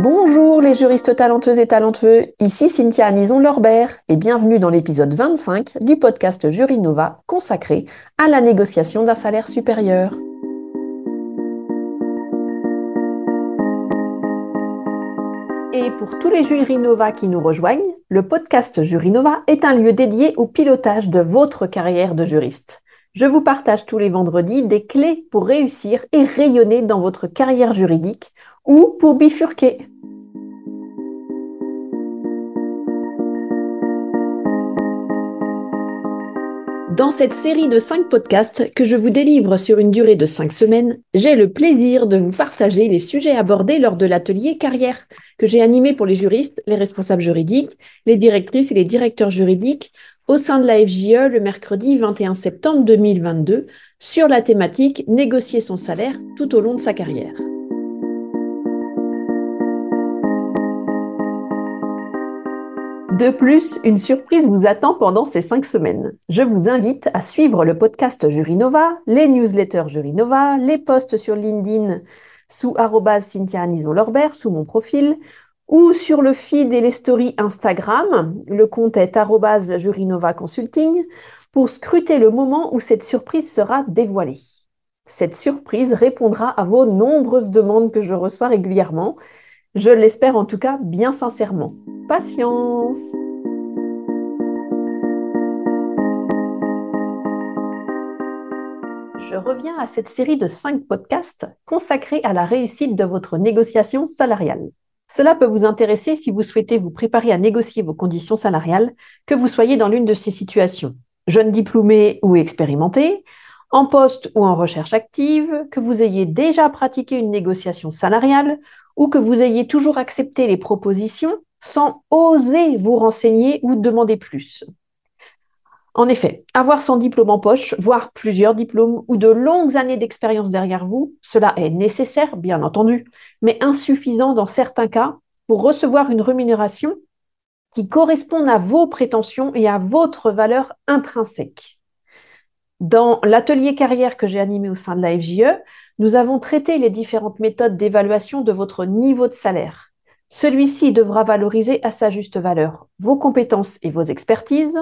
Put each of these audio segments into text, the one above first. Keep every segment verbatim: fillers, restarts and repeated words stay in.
Bonjour les juristes talentueuses et talentueux, ici Cynthia Anison-Lorbert et bienvenue dans l'épisode vingt-cinq du podcast Jury Nova consacré à la négociation d'un salaire supérieur. Et pour tous les Jury Nova qui nous rejoignent, le podcast Jury Nova est un lieu dédié au pilotage de votre carrière de juriste. Je vous partage tous les vendredis des clés pour réussir et rayonner dans votre carrière juridique ou pour bifurquer. Dans cette série de cinq podcasts que je vous délivre sur une durée de cinq semaines, j'ai le plaisir de vous partager les sujets abordés lors de l'atelier carrière que j'ai animé pour les juristes, les responsables juridiques, les directrices et les directeurs juridiques au sein de la F J E le mercredi vingt et un septembre deux mille vingt-deux sur la thématique « Négocier son salaire tout au long de sa carrière ». De plus, une surprise vous attend pendant ces cinq semaines. Je vous invite à suivre le podcast Jury Nova, les newsletters Jury Nova, les posts sur LinkedIn sous arobase Cynthia Anison-Lorbert, sous mon profil, ou sur le feed et les stories Instagram, le compte est arobase Jury Nova Consulting, pour scruter le moment où cette surprise sera dévoilée. Cette surprise répondra à vos nombreuses demandes que je reçois régulièrement. Je l'espère en tout cas bien sincèrement. Patience! Je reviens à cette série de cinq podcasts consacrés à la réussite de votre négociation salariale. Cela peut vous intéresser si vous souhaitez vous préparer à négocier vos conditions salariales, que vous soyez dans l'une de ces situations, jeune diplômé ou expérimenté, en poste ou en recherche active, que vous ayez déjà pratiqué une négociation salariale ou que vous ayez toujours accepté les propositions sans oser vous renseigner ou demander plus. En effet, avoir son diplôme en poche, voire plusieurs diplômes ou de longues années d'expérience derrière vous, cela est nécessaire, bien entendu, mais insuffisant dans certains cas pour recevoir une rémunération qui corresponde à vos prétentions et à votre valeur intrinsèque. Dans l'atelier carrière que j'ai animé au sein de la F J E, nous avons traité les différentes méthodes d'évaluation de votre niveau de salaire. Celui-ci devra valoriser à sa juste valeur vos compétences et vos expertises,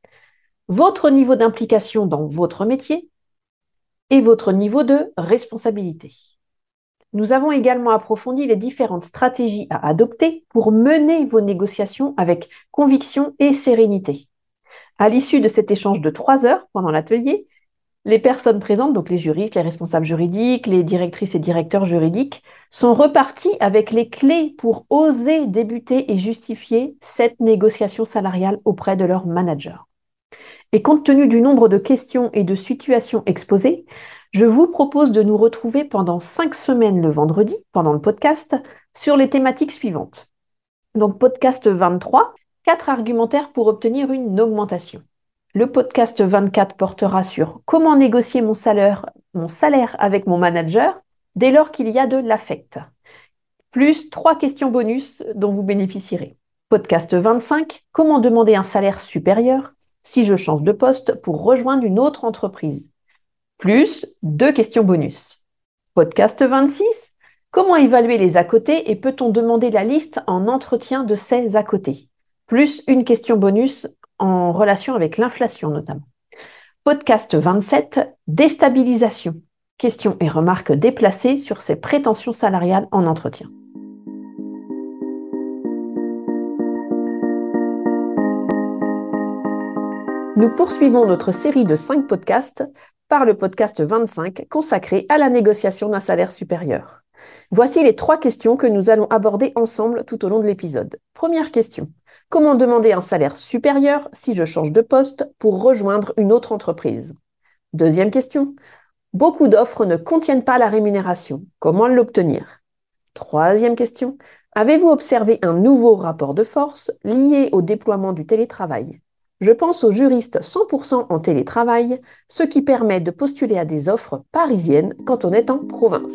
votre niveau d'implication dans votre métier et votre niveau de responsabilité. Nous avons également approfondi les différentes stratégies à adopter pour mener vos négociations avec conviction et sérénité. À l'issue de cet échange de trois heures pendant l'atelier, les personnes présentes, donc les juristes, les responsables juridiques, les directrices et directeurs juridiques, sont repartis avec les clés pour oser débuter et justifier cette négociation salariale auprès de leur manager. Et compte tenu du nombre de questions et de situations exposées, je vous propose de nous retrouver pendant cinq semaines le vendredi, pendant le podcast, sur les thématiques suivantes. Donc, podcast vingt-trois, quatre argumentaires pour obtenir une augmentation. Le podcast vingt-quatre portera sur comment négocier mon salaire, mon salaire avec mon manager dès lors qu'il y a de l'affect. Plus trois questions bonus dont vous bénéficierez. Podcast vingt-cinq, comment demander un salaire supérieur si je change de poste pour rejoindre une autre entreprise. Plus deux questions bonus. Podcast vingt-six, comment évaluer les à côté et peut-on demander la liste en entretien de ces à côté. Plus une question bonus en relation avec l'inflation notamment. Podcast vingt-sept, déstabilisation. Questions et remarques déplacées sur ses prétentions salariales en entretien. Nous poursuivons notre série de cinq podcasts par le podcast vingt-cinq consacré à la négociation d'un salaire supérieur. Voici les trois questions que nous allons aborder ensemble tout au long de l'épisode. Première question. Comment demander un salaire supérieur si je change de poste pour rejoindre une autre entreprise? Deuxième question. Beaucoup d'offres ne contiennent pas la rémunération. Comment l'obtenir? Troisième question. Avez-vous observé un nouveau rapport de force lié au déploiement du télétravail? Je pense aux juristes cent pour cent en télétravail, ce qui permet de postuler à des offres parisiennes quand on est en province.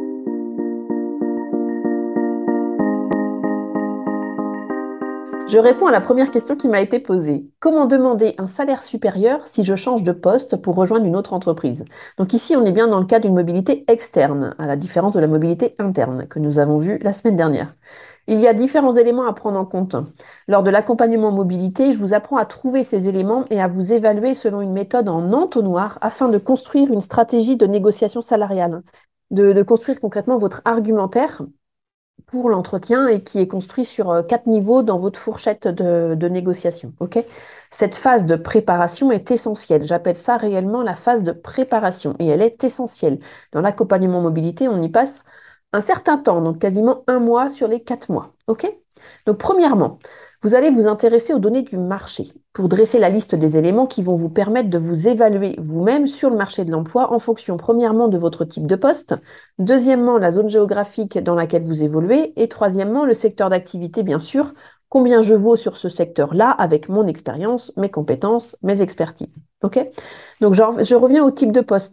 Je réponds à la première question qui m'a été posée. Comment demander un salaire supérieur si je change de poste pour rejoindre une autre entreprise? Donc ici, on est bien dans le cas d'une mobilité externe, à la différence de la mobilité interne que nous avons vue la semaine dernière. Il y a différents éléments à prendre en compte. Lors de l'accompagnement mobilité, je vous apprends à trouver ces éléments et à vous évaluer selon une méthode en entonnoir afin de construire une stratégie de négociation salariale, de, de construire concrètement votre argumentaire pour l'entretien et qui est construit sur euh, quatre niveaux dans votre fourchette de, de négociation. Ok. Cette phase de préparation est essentielle. J'appelle ça réellement la phase de préparation et elle est essentielle. Dans l'accompagnement mobilité, on y passe un certain temps, donc quasiment un mois sur les quatre mois. Ok. Donc, premièrement, vous allez vous intéresser aux données du marché pour dresser la liste des éléments qui vont vous permettre de vous évaluer vous-même sur le marché de l'emploi en fonction, premièrement, de votre type de poste, deuxièmement, la zone géographique dans laquelle vous évoluez, et troisièmement, le secteur d'activité, bien sûr, combien je vaux sur ce secteur-là avec mon expérience, mes compétences, mes expertises. OK? Donc, je, je reviens au type de poste.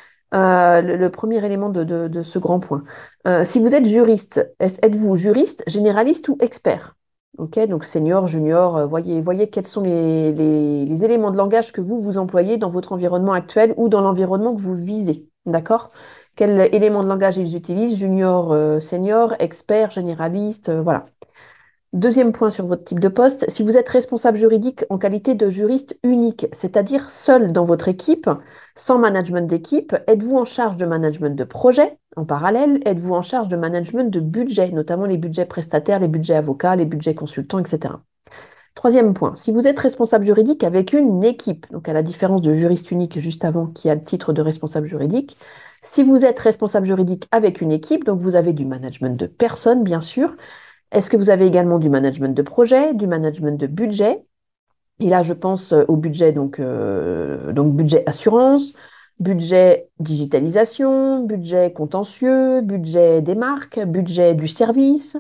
Euh, le, le premier élément de, de- de ce grand point. Euh, si vous êtes juriste, est- êtes-vous juriste, généraliste ou expert? Ok, donc senior, junior, euh, voyez, voyez quels sont les, les- les éléments de langage que vous vous employez dans votre environnement actuel ou dans l'environnement que vous visez. D'accord? Quels éléments de langage ils utilisent? Junior, euh, senior, expert, généraliste, euh, voilà. Deuxième point sur votre type de poste, si vous êtes responsable juridique en qualité de juriste unique, c'est-à-dire seul dans votre équipe, sans management d'équipe, êtes-vous en charge de management de projet en parallèle? Êtes-vous en charge de management de budget, notamment les budgets prestataires, les budgets avocats, les budgets consultants, et cetera. Troisième point, si vous êtes responsable juridique avec une équipe, donc à la différence de juriste unique juste avant qui a le titre de responsable juridique, si vous êtes responsable juridique avec une équipe, donc vous avez du management de personnes, bien sûr, est-ce que vous avez également du management de projet, du management de budget? Et là, je pense euh, au budget, donc, euh, donc budget assurance, budget digitalisation, budget contentieux, budget des marques, budget du service,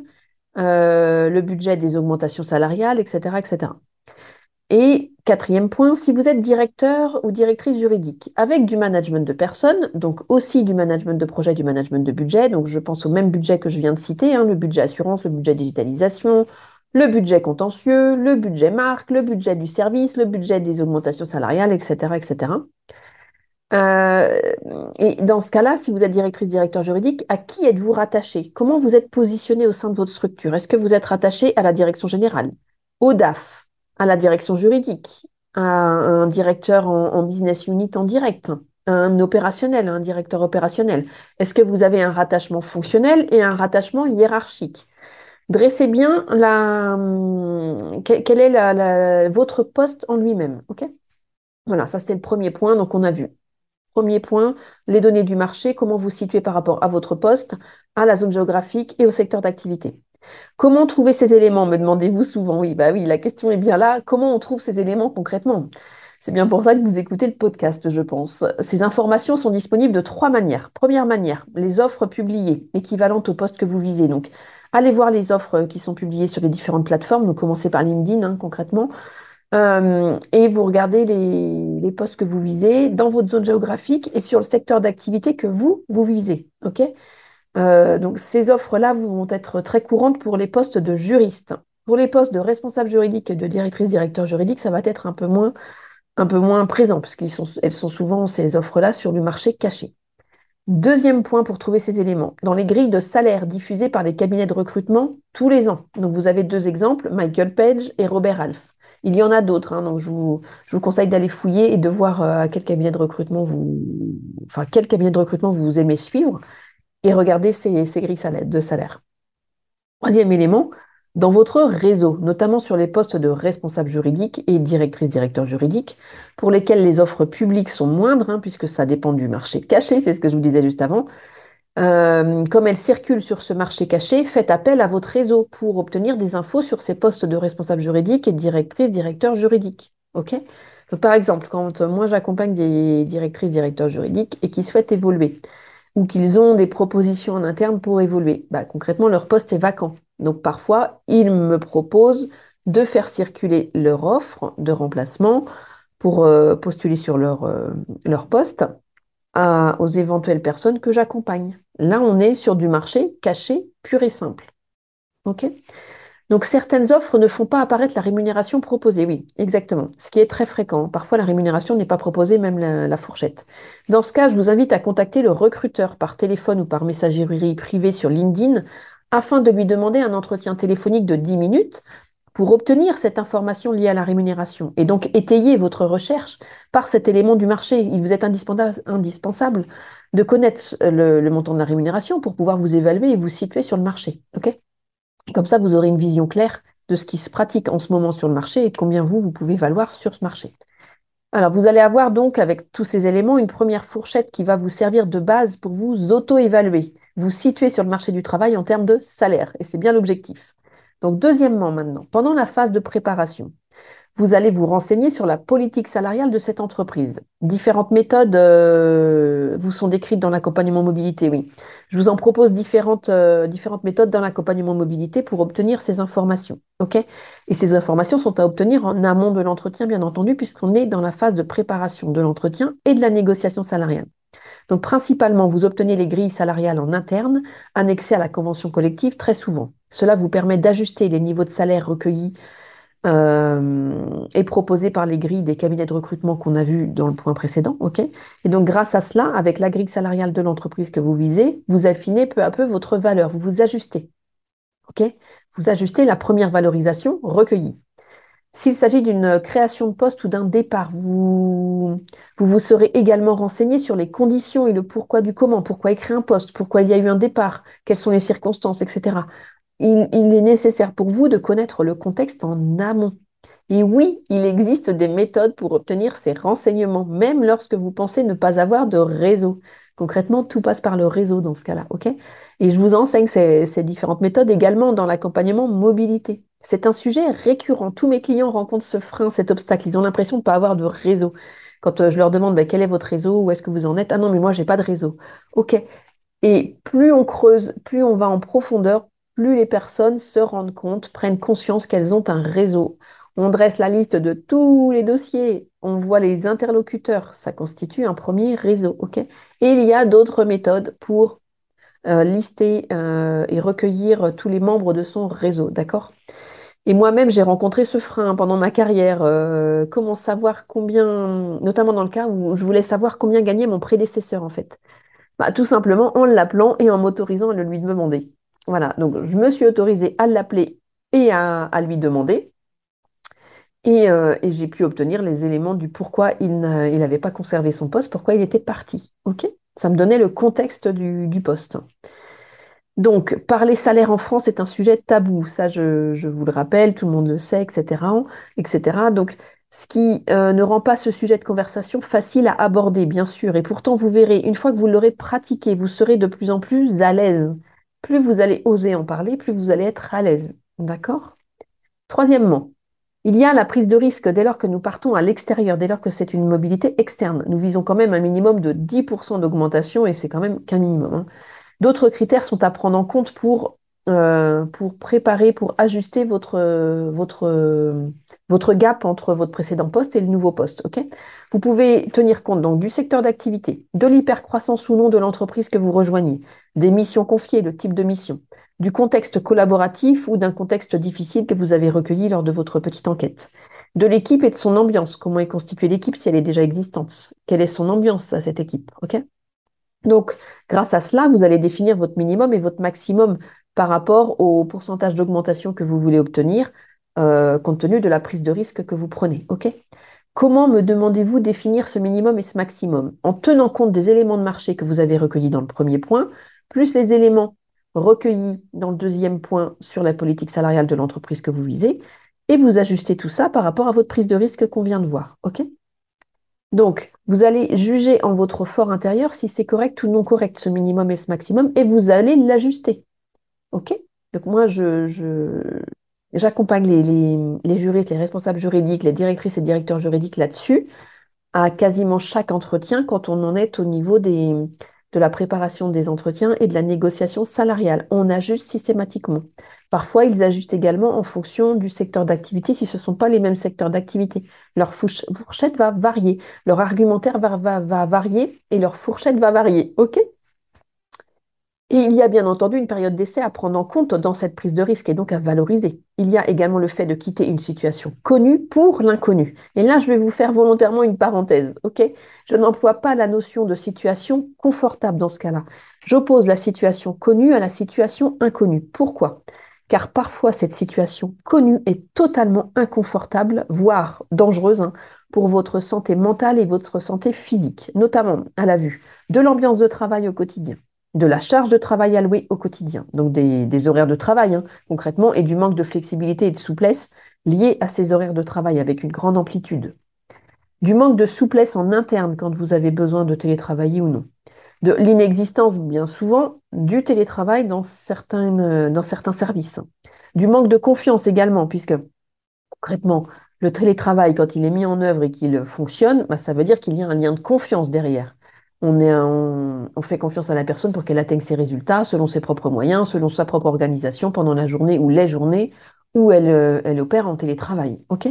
euh, le budget des augmentations salariales, et cetera, et cetera. Et quatrième point, si vous êtes directeur ou directrice juridique avec du management de personnes, donc aussi du management de projet, du management de budget, donc je pense au même budget que je viens de citer, hein, le budget assurance, le budget digitalisation, le budget contentieux, le budget marque, le budget du service, le budget des augmentations salariales, et cetera, et cetera. Euh, et dans ce cas-là, si vous êtes directrice, directeur juridique, à qui êtes-vous rattaché? Comment vous êtes positionné au sein de votre structure? Est-ce que vous êtes rattaché à la direction générale, au D A F, à la direction juridique, à un directeur en, en business unit en direct, à un opérationnel, à un directeur opérationnel? Est-ce que vous avez un rattachement fonctionnel et un rattachement hiérarchique? Dressez bien la, hum, que- quel est la- la- votre poste en lui-même. Ok. Voilà, ça c'était le premier point. Donc on a vu. Premier point, les données du marché, comment vous situez par rapport à votre poste, à la zone géographique et au secteur d'activité. Comment trouver ces éléments, me demandez-vous souvent. Oui, bah oui, la question est bien là. Comment on trouve ces éléments concrètement? C'est bien pour ça que vous écoutez le podcast, je pense. Ces informations sont disponibles de trois manières. Première manière, les offres publiées, équivalentes au poste que vous visez. Donc, allez voir les offres qui sont publiées sur les différentes plateformes. Donc, commencez par LinkedIn, hein, concrètement. Euh, et vous regardez les, les postes que vous visez dans votre zone géographique et sur le secteur d'activité que vous, vous visez. OK? Euh, donc, ces offres-là vont être très courantes pour les postes de juriste. Pour les postes de responsable juridique et de directrice, directeur juridique, ça va être un peu moins, un peu moins présent, parce qu'elles sont, elles sont souvent, ces offres-là, sur le marché caché. Deuxième point pour trouver ces éléments, dans les grilles de salaire diffusées par les cabinets de recrutement tous les ans. Donc vous avez deux exemples, Michael Page et Robert Half. Il y en a d'autres, hein, donc je vous, je vous conseille d'aller fouiller et de voir euh, à quel cabinet de recrutement vous, enfin, quel cabinet de recrutement vous aimez suivre et regarder ces, ces grilles salaire- de salaire. Troisième élément, dans votre réseau, notamment sur les postes de responsable juridique et directrice-directeur juridique, pour lesquels les offres publiques sont moindres, hein, puisque ça dépend du marché caché, c'est ce que je vous disais juste avant. Euh, comme elles circulent sur ce marché caché, faites appel à votre réseau pour obtenir des infos sur ces postes de responsable juridique et directrice-directeur juridique. OK? Donc, par exemple, quand euh, moi j'accompagne des directrices, directeurs juridiques et qui souhaitent évoluer, ou qu'ils ont des propositions en interne pour évoluer. Bah, concrètement, leur poste est vacant. Donc parfois, ils me proposent de faire circuler leur offre de remplacement pour euh, postuler sur leur, euh, leur poste à- aux éventuelles personnes que j'accompagne. Là, on est sur du marché caché, pur et simple. OK? Donc, certaines offres ne font pas apparaître la rémunération proposée. Oui, exactement. Ce qui est très fréquent. Parfois, la rémunération n'est pas proposée, même la, la fourchette. Dans ce cas, je vous invite à contacter le recruteur par téléphone ou par messagerie privée sur LinkedIn afin de lui demander un entretien téléphonique de dix minutes pour obtenir cette information liée à la rémunération et donc étayer votre recherche par cet élément du marché. Il vous est indispensable, indispensable de connaître le, le montant de la rémunération pour pouvoir vous évaluer et vous situer sur le marché. Ok. Comme ça, vous aurez une vision claire de ce qui se pratique en ce moment sur le marché et de combien vous, vous pouvez valoir sur ce marché. Alors, vous allez avoir donc, avec tous ces éléments, une première fourchette qui va vous servir de base pour vous auto-évaluer, vous situer sur le marché du travail en termes de salaire. Et c'est bien l'objectif. Donc, deuxièmement, maintenant, pendant la phase de préparation, vous allez vous renseigner sur la politique salariale de cette entreprise. Différentes méthodes euh, vous sont décrites dans l'accompagnement mobilité, oui. Je vous en propose différentes, euh, différentes méthodes dans l'accompagnement mobilité pour obtenir ces informations. OK? Et ces informations sont à obtenir en amont de l'entretien, bien entendu, puisqu'on est dans la phase de préparation de l'entretien et de la négociation salariale. Donc, principalement, vous obtenez les grilles salariales en interne, annexées à la convention collective très souvent. Cela vous permet d'ajuster les niveaux de salaire recueillis euh, est proposé par les grilles des cabinets de recrutement qu'on a vu dans le point précédent. Ok. Et donc, grâce à cela, avec la grille salariale de l'entreprise que vous visez, vous affinez peu à peu votre valeur, vous vous ajustez. Ok. Vous ajustez la première valorisation recueillie. S'il s'agit d'une création de poste ou d'un départ, vous, vous vous serez également renseigné sur les conditions et le pourquoi du comment, pourquoi écrire un poste, pourquoi il y a eu un départ, quelles sont les circonstances, et cetera. Il, il est nécessaire pour vous de connaître le contexte en amont. Et oui, il existe des méthodes pour obtenir ces renseignements, même lorsque vous pensez ne pas avoir de réseau. Concrètement, tout passe par le réseau dans ce cas-là, ok? Et je vous enseigne ces, ces différentes méthodes également dans l'accompagnement mobilité. C'est un sujet récurrent. Tous mes clients rencontrent ce frein, cet obstacle. Ils ont l'impression de ne pas avoir de réseau. Quand euh, je leur demande bah, quel est votre réseau, où est-ce que vous en êtes? Ah non, mais moi, j'ai pas de réseau. Ok. Et plus on creuse, plus on va en profondeur, plus les personnes se rendent compte, prennent conscience qu'elles ont un réseau. On dresse la liste de tous les dossiers, on voit les interlocuteurs, ça constitue un premier réseau, ok? Et il y a d'autres méthodes pour euh, lister euh, et recueillir tous les membres de son réseau, d'accord? Et moi-même, j'ai rencontré ce frein pendant ma carrière. Euh, comment savoir combien, notamment dans le cas où je voulais savoir combien gagnait mon prédécesseur, en fait. Bah, tout simplement en l'appelant et en m'autorisant à le lui demander. Voilà, donc je me suis autorisée à l'appeler et à, à lui demander. Et, euh, et j'ai pu obtenir les éléments du pourquoi il n'a- il n'avait pas conservé son poste, pourquoi il était parti. OK? Ça me donnait le contexte du, du poste. Donc, parler salaire en France est un sujet tabou. Ça, je, je vous le rappelle, tout le monde le sait, et cetera, et cetera. Donc, ce qui euh, ne rend pas ce sujet de conversation facile à aborder, bien sûr. Et pourtant, vous verrez, une fois que vous l'aurez pratiqué, vous serez de plus en plus à l'aise. Plus vous allez oser en parler, plus vous allez être à l'aise. D'accord? Troisièmement, il y a la prise de risque dès lors que nous partons à l'extérieur, dès lors que c'est une mobilité externe. Nous visons quand même un minimum de dix pour cent d'augmentation et c'est quand même qu'un minimum, hein. D'autres critères sont à prendre en compte pour, euh, pour préparer, pour ajuster votre, euh, votre, euh, votre gap entre votre précédent poste et le nouveau poste. Ok. Vous pouvez tenir compte donc du secteur d'activité, de l'hypercroissance ou non de l'entreprise que vous rejoignez, des missions confiées, le type de mission, du contexte collaboratif ou d'un contexte difficile que vous avez recueilli lors de votre petite enquête, de l'équipe et de son ambiance. Comment est constituée l'équipe si elle est déjà existante? Quelle est son ambiance à cette équipe? Ok. Donc, grâce à cela, vous allez définir votre minimum et votre maximum par rapport au pourcentage d'augmentation que vous voulez obtenir, euh, compte tenu de la prise de risque que vous prenez. OK? Comment me demandez-vous définir ce minimum et ce maximum? En tenant compte des éléments de marché que vous avez recueillis dans le premier point, plus les éléments recueillis dans le deuxième point sur la politique salariale de l'entreprise que vous visez, et vous ajustez tout ça par rapport à votre prise de risque qu'on vient de voir. OK? Donc, vous allez juger en votre fort intérieur si c'est correct ou non correct, ce minimum et ce maximum, et vous allez l'ajuster. OK? Donc, moi, je, je- j'accompagne les, les- les juristes, les responsables juridiques, les directrices et directeurs juridiques là-dessus, à quasiment chaque entretien quand on en est au niveau des, de la préparation des entretiens et de la négociation salariale. On ajuste systématiquement. Parfois, ils ajustent également en fonction du secteur d'activité si ce ne sont pas les mêmes secteurs d'activité. Leur fouche- fourchette va varier, leur argumentaire va, va, va varier et leur fourchette va varier. OK? Et il y a bien entendu une période d'essai à prendre en compte dans cette prise de risque et donc à valoriser. Il y a également le fait de quitter une situation connue pour l'inconnu. Et là, je vais vous faire volontairement une parenthèse, ok? Je n'emploie pas la notion de situation confortable dans ce cas-là. J'oppose la situation connue à la situation inconnue. Pourquoi? Car parfois, cette situation connue est totalement inconfortable, voire dangereuse, hein, pour votre santé mentale et votre santé physique, notamment à la vue de l'ambiance de travail au quotidien, de la charge de travail allouée au quotidien, donc des, des horaires de travail, hein, concrètement, et du manque de flexibilité et de souplesse liés à ces horaires de travail avec une grande amplitude, du manque de souplesse en interne quand vous avez besoin de télétravailler ou non, de l'inexistence bien souvent du télétravail dans, certaines, dans certains services, du manque de confiance également, puisque concrètement, le télétravail, quand il est mis en œuvre et qu'il fonctionne, bah, ça veut dire qu'il y a un lien de confiance derrière. On est un- on fait confiance à la personne pour qu'elle atteigne ses résultats selon ses propres moyens, selon sa propre organisation pendant la journée ou les journées où elle, euh, elle opère en télétravail. Ok.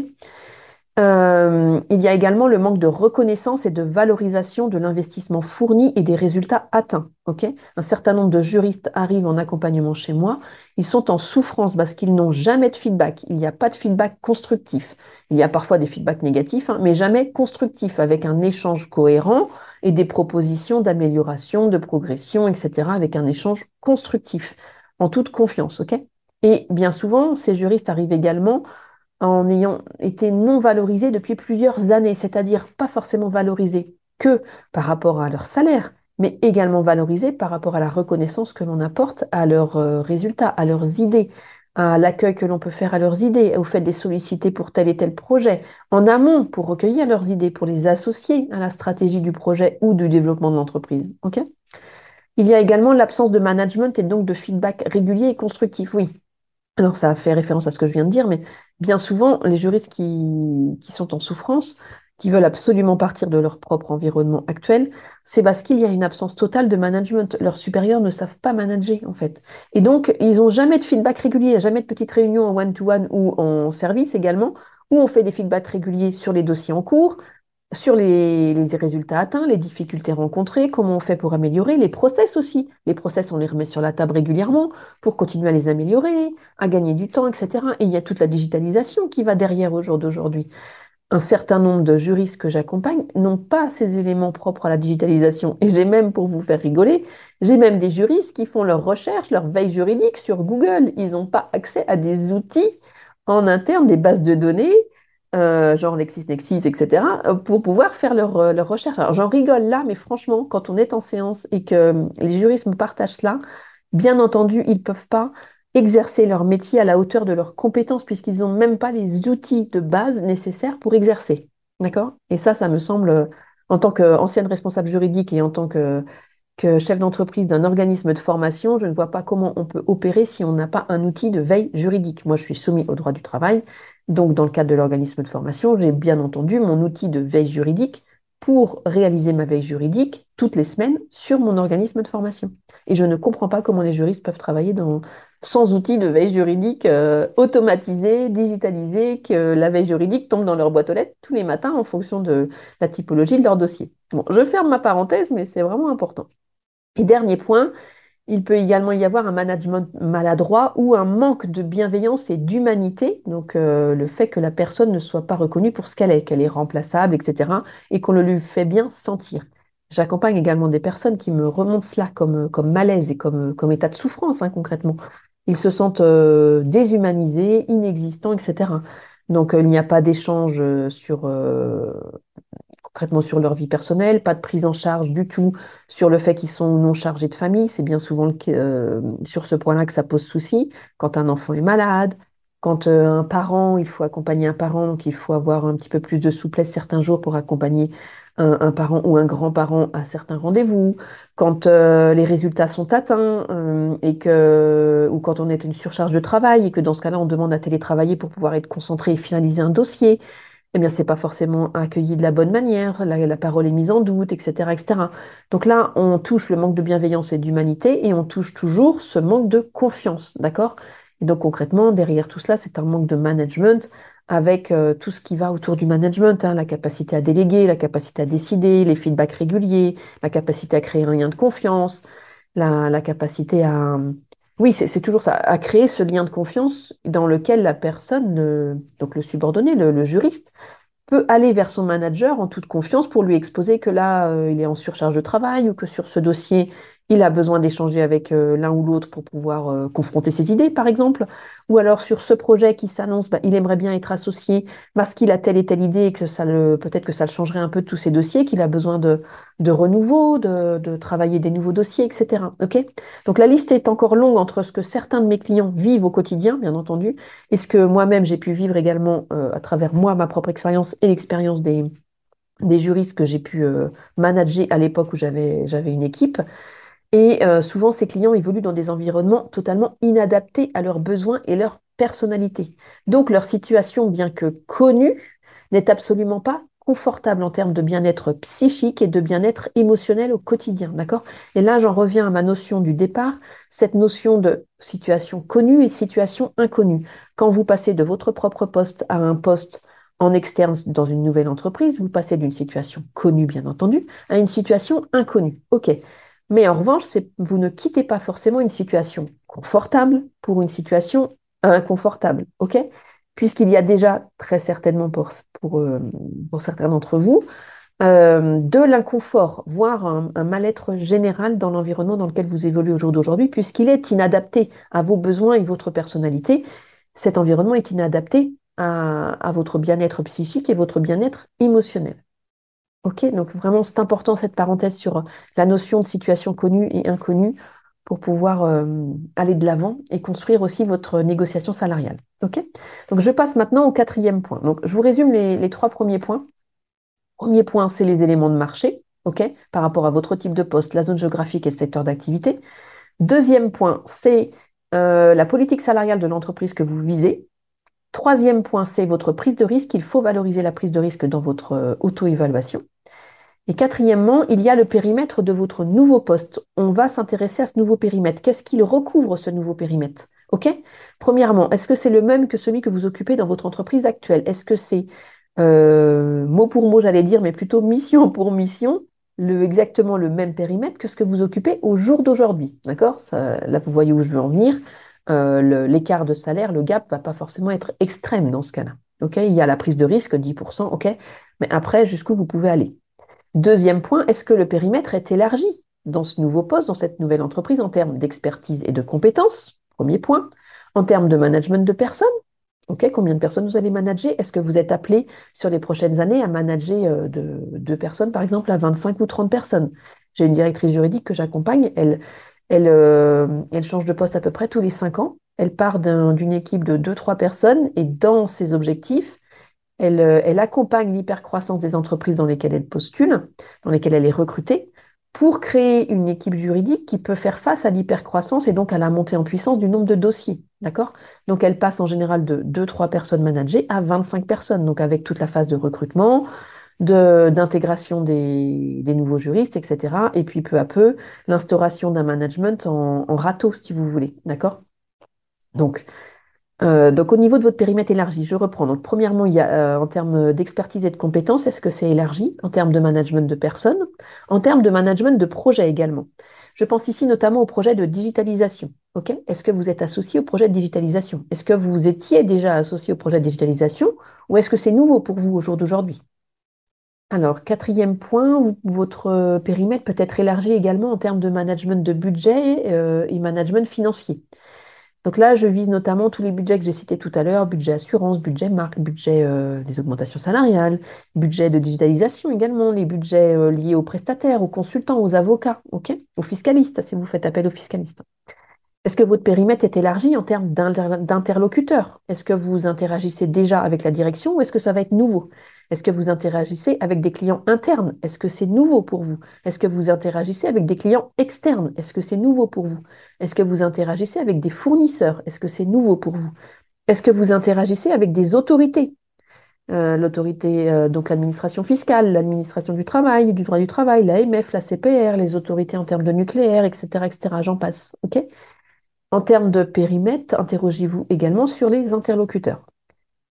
Euh, il y a également le manque de reconnaissance et de valorisation de l'investissement fourni et des résultats atteints. Ok. Un certain nombre de juristes arrivent en accompagnement chez moi. Ils sont en souffrance parce qu'ils n'ont jamais de feedback. Il n'y a pas de feedback constructif. Il y a parfois des feedbacks négatifs, hein, mais jamais constructifs, avec un échange cohérent et des propositions d'amélioration, de progression, et cetera, avec un échange constructif, en toute confiance. Ok. Et bien souvent, ces juristes arrivent également en ayant été non valorisés depuis plusieurs années, c'est-à-dire pas forcément valorisés que par rapport à leur salaire, mais également valorisés par rapport à la reconnaissance que l'on apporte à leurs euh, résultats, à leurs idées, à l'accueil que l'on peut faire à leurs idées, au fait de les solliciter pour tel et tel projet, en amont pour recueillir leurs idées, pour les associer à la stratégie du projet ou du développement de l'entreprise. Ok. Il y a également l'absence de management et donc de feedback régulier et constructif. Oui, alors, ça fait référence à ce que je viens de dire, mais bien souvent, les juristes qui, qui sont en souffrance, qui veulent absolument partir de leur propre environnement actuel, c'est parce qu'il y a une absence totale de management. Leurs supérieurs ne savent pas manager, en fait. Et donc, ils n'ont jamais de feedback régulier, jamais de petites réunions en one-to-one ou en service également, où on fait des feedbacks réguliers sur les dossiers en cours, sur les, les résultats atteints, les difficultés rencontrées, comment on fait pour améliorer, les process aussi. Les process, on les remet sur la table régulièrement pour continuer à les améliorer, à gagner du temps, et cetera. Et il y a toute la digitalisation qui va derrière au jour d'aujourd'hui. Un certain nombre de juristes que j'accompagne n'ont pas ces éléments propres à la digitalisation. Et j'ai même, pour vous faire rigoler, j'ai même des juristes qui font leurs recherches, leur veille juridique sur Google. Ils n'ont pas accès à des outils en interne, des bases de données, euh, genre LexisNexis, et cetera, euh, pour pouvoir faire leurs euh, leurs recherches. Alors j'en rigole là, mais franchement, quand on est en séance et que euh, les juristes me partagent cela, bien entendu, ils ne peuvent pas exercer leur métier à la hauteur de leurs compétences puisqu'ils n'ont même pas les outils de base nécessaires pour exercer. D'accord? Et ça, ça me semble, euh, en tant qu'ancienne responsable juridique et en tant que, que chef d'entreprise d'un organisme de formation, je ne vois pas comment on peut opérer si on n'a pas un outil de veille juridique. Moi, je suis soumis au droit du travail. Donc, dans le cadre de l'organisme de formation, j'ai bien entendu mon outil de veille juridique pour réaliser ma veille juridique toutes les semaines sur mon organisme de formation. Et je ne comprends pas comment les juristes peuvent travailler dans, sans outils de veille juridique euh, automatisés, digitalisés, que la veille juridique tombe dans leur boîte aux lettres tous les matins en fonction de la typologie de leur dossier. Bon, je ferme ma parenthèse, mais c'est vraiment important. Et dernier point, il peut également y avoir un management maladroit ou un manque de bienveillance et d'humanité, donc euh, le fait que la personne ne soit pas reconnue pour ce qu'elle est, qu'elle est remplaçable, et cetera, et qu'on le lui fait bien sentir. J'accompagne également des personnes qui me remontent cela comme, comme malaise et comme, comme état de souffrance, hein, concrètement. Ils se sentent euh, déshumanisés, inexistants, et cetera. Donc, euh, il n'y a pas d'échange euh, sur, euh, concrètement sur leur vie personnelle, pas de prise en charge du tout sur le fait qu'ils sont non chargés de famille. C'est bien souvent le cas, euh, sur ce point-là que ça pose souci. Quand un enfant est malade, quand euh, un parent, il faut accompagner un parent, donc il faut avoir un petit peu plus de souplesse certains jours pour accompagner un, un parent ou un grand-parent à certains rendez-vous. Quand euh, les résultats sont atteints euh, et que, ou quand on est une surcharge de travail et que dans ce cas-là, on demande à télétravailler pour pouvoir être concentré et finaliser un dossier, eh bien, c'est pas forcément accueilli de la bonne manière, la, la parole est mise en doute, et cetera, et cetera. Donc là, on touche le manque de bienveillance et d'humanité et on touche toujours ce manque de confiance, d'accord? Et donc concrètement, derrière tout cela, c'est un manque de management avec euh, tout ce qui va autour du management, hein, la capacité à déléguer, la capacité à décider, les feedbacks réguliers, la capacité à créer un lien de confiance, la, la capacité à... Oui, c'est c'est toujours ça, à créer ce lien de confiance dans lequel la personne, euh, donc le subordonné, le, le juriste, peut aller vers son manager en toute confiance pour lui exposer que là, euh, il est en surcharge de travail ou que sur ce dossier, il a besoin d'échanger avec euh, l'un ou l'autre pour pouvoir euh, confronter ses idées, par exemple. Ou alors sur ce projet qui s'annonce, bah, il aimerait bien être associé parce qu'il a telle et telle idée et que ça le, peut-être que ça le changerait un peu de tous ses dossiers, qu'il a besoin de, de renouveau, de, de travailler des nouveaux dossiers, et cetera. Ok. Donc la liste est encore longue entre ce que certains de mes clients vivent au quotidien, bien entendu, et ce que moi-même j'ai pu vivre également euh, à travers moi, ma propre expérience et l'expérience des, des juristes que j'ai pu euh, manager à l'époque où j'avais, j'avais une équipe. Et euh, souvent, ces clients évoluent dans des environnements totalement inadaptés à leurs besoins et leur personnalité. Donc, leur situation, bien que connue, n'est absolument pas confortable en termes de bien-être psychique et de bien-être émotionnel au quotidien, d'accord? Et là, j'en reviens à ma notion du départ, cette notion de situation connue et situation inconnue. Quand vous passez de votre propre poste à un poste en externe dans une nouvelle entreprise, vous passez d'une situation connue, bien entendu, à une situation inconnue. OK. Mais en revanche, c'est- vous ne quittez pas forcément une situation confortable pour une situation inconfortable, ok? Puisqu'il y a déjà très certainement pour, pour, euh, pour certains d'entre vous euh, de l'inconfort, voire un, un mal-être général dans l'environnement dans lequel vous évoluez au jour d'aujourd'hui, puisqu'il est inadapté à vos besoins et votre personnalité. Cet environnement est inadapté à, à votre bien-être psychique et votre bien-être émotionnel. Ok, donc vraiment, c'est important cette parenthèse sur la notion de situation connue et inconnue pour pouvoir euh, aller de l'avant et construire aussi votre négociation salariale. Ok, donc je passe maintenant au quatrième point. Donc je vous résume les, les trois premiers points. Premier point, c'est les éléments de marché, ok, par rapport à votre type de poste, la zone géographique et le secteur d'activité. Deuxième point, c'est euh, la politique salariale de l'entreprise que vous visez. Troisième point, c'est votre prise de risque. Il faut valoriser la prise de risque dans votre euh, auto-évaluation. Et quatrièmement, il y a le périmètre de votre nouveau poste. On va s'intéresser à ce nouveau périmètre. Qu'est-ce qu'il recouvre, ce nouveau périmètre? OK? Premièrement, est-ce que c'est le même que celui que vous occupez dans votre entreprise actuelle? Est-ce que c'est euh, mot pour mot, j'allais dire, mais plutôt mission pour mission, le, exactement le même périmètre que ce que vous occupez au jour d'aujourd'hui? D'accord? Ça, là, vous voyez où je veux en venir. Euh, le- l'écart de salaire, le gap, va pas forcément être extrême dans ce cas-là. OK? Il y a la prise de risque, dix pour cent, OK? Mais après, jusqu'où vous pouvez aller? Deuxième point, est-ce que le périmètre est élargi dans ce nouveau poste, dans cette nouvelle entreprise, en termes d'expertise et de compétences? Premier point. En termes de management de personnes, ok, combien de personnes vous allez manager? Est-ce que vous êtes appelé sur les prochaines années à manager euh, de, deux personnes, par exemple, à vingt-cinq ou trente personnes? J'ai une directrice juridique que j'accompagne, elle, elle, euh, elle change de poste à peu près tous les cinq ans. Elle part d'un- d'une équipe de deux, trois personnes et dans ses objectifs, elle, euh, elle accompagne l'hypercroissance des entreprises dans lesquelles elle postule, dans lesquelles elle est recrutée, pour créer une équipe juridique qui peut faire face à l'hypercroissance et donc à la montée en puissance du nombre de dossiers. D'accord? Donc elle passe en général de deux trois personnes managées à vingt-cinq personnes, donc avec toute la phase de recrutement, de, d'intégration des, des nouveaux juristes, et cetera. Et puis peu à peu, l'instauration d'un management en, en râteau, si vous voulez. D'accord? Donc, euh, donc, au niveau de votre périmètre élargi, je reprends. Donc, premièrement, il y a, euh, en termes d'expertise et de compétences, est-ce que c'est élargi en termes de management de personnes, en termes de management de projet également? Je pense ici notamment au projet de digitalisation. Ok. Est-ce que vous êtes associé au projet de digitalisation? Est-ce que vous étiez déjà associé au projet de digitalisation ou est-ce que c'est nouveau pour vous au jour d'aujourd'hui? Alors, quatrième point, vous- votre euh, périmètre peut être élargi également en termes de management de budget euh, et management financier. Donc là, je vise notamment tous les budgets que j'ai cités tout à l'heure, budget assurance, budget marque, budget euh, des augmentations salariales, budget de digitalisation également, les budgets euh, liés aux prestataires, aux consultants, aux avocats, ok, aux fiscalistes, si vous faites appel aux fiscalistes. Est-ce que votre périmètre est élargi en termes d'inter- d'interlocuteurs? Est-ce que vous interagissez déjà avec la direction ou est-ce que ça va être nouveau? Est-ce que vous interagissez avec des clients internes? Est-ce que c'est nouveau pour vous? Est-ce que vous interagissez avec des clients externes? Est-ce que c'est nouveau pour vous? Est-ce que vous interagissez avec des fournisseurs? Est-ce que c'est nouveau pour vous? Est-ce que vous interagissez avec des autorités? Euh, l'autorité, euh, donc l'administration fiscale, l'administration du travail, du droit du travail, l'A M F, la C P R, les autorités en termes de nucléaire, et cetera, et cetera, j'en passe. Ok. En termes de périmètre, interrogez-vous également sur les interlocuteurs.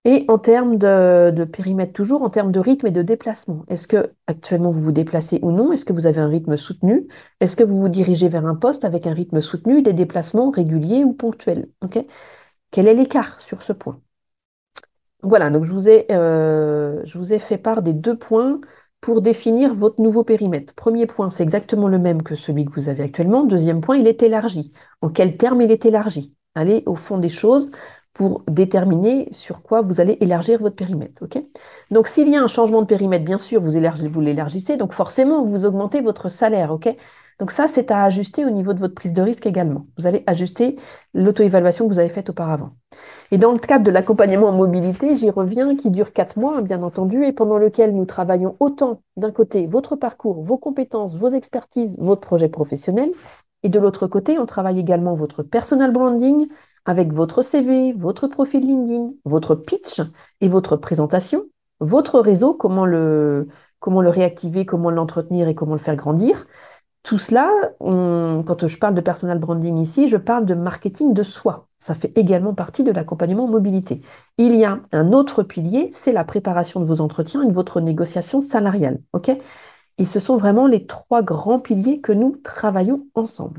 Et en termes de, de périmètre, toujours en termes de rythme et de déplacement, est-ce que actuellement vous vous déplacez ou non? Est-ce que vous avez un rythme soutenu? Est-ce que vous vous dirigez vers un poste avec un rythme soutenu, des déplacements réguliers ou ponctuels? Ok. Quel est l'écart sur ce point? Voilà, donc je vous ai, euh, je vous ai fait part des deux points pour définir votre nouveau périmètre. Premier point, c'est exactement le même que celui que vous avez actuellement. Deuxième point, il est élargi. En quel terme il est élargi? Allez au fond des choses pour déterminer sur quoi vous allez élargir votre périmètre. Ok. Donc, s'il y a un changement de périmètre, bien sûr, vous élargissez, vous l'élargissez, donc forcément, vous augmentez votre salaire. Ok. Donc ça, c'est à ajuster au niveau de votre prise de risque également. Vous allez ajuster l'auto-évaluation que vous avez faite auparavant. Et dans le cadre de l'accompagnement en mobilité, j'y reviens, qui dure quatre mois, bien entendu, et pendant lequel nous travaillons autant d'un côté votre parcours, vos compétences, vos expertises, votre projet professionnel, et de l'autre côté, on travaille également votre personal branding avec votre C V, votre profil LinkedIn, votre pitch et votre présentation, votre réseau, comment le, comment le réactiver, comment l'entretenir et comment le faire grandir. Tout cela, on- quand je parle de personal branding ici, je parle de marketing de soi. Ça fait également partie de l'accompagnement mobilité. Il y a un autre pilier, c'est la préparation de vos entretiens et de votre négociation salariale. Ok. Et ce sont vraiment les trois grands piliers que nous travaillons ensemble.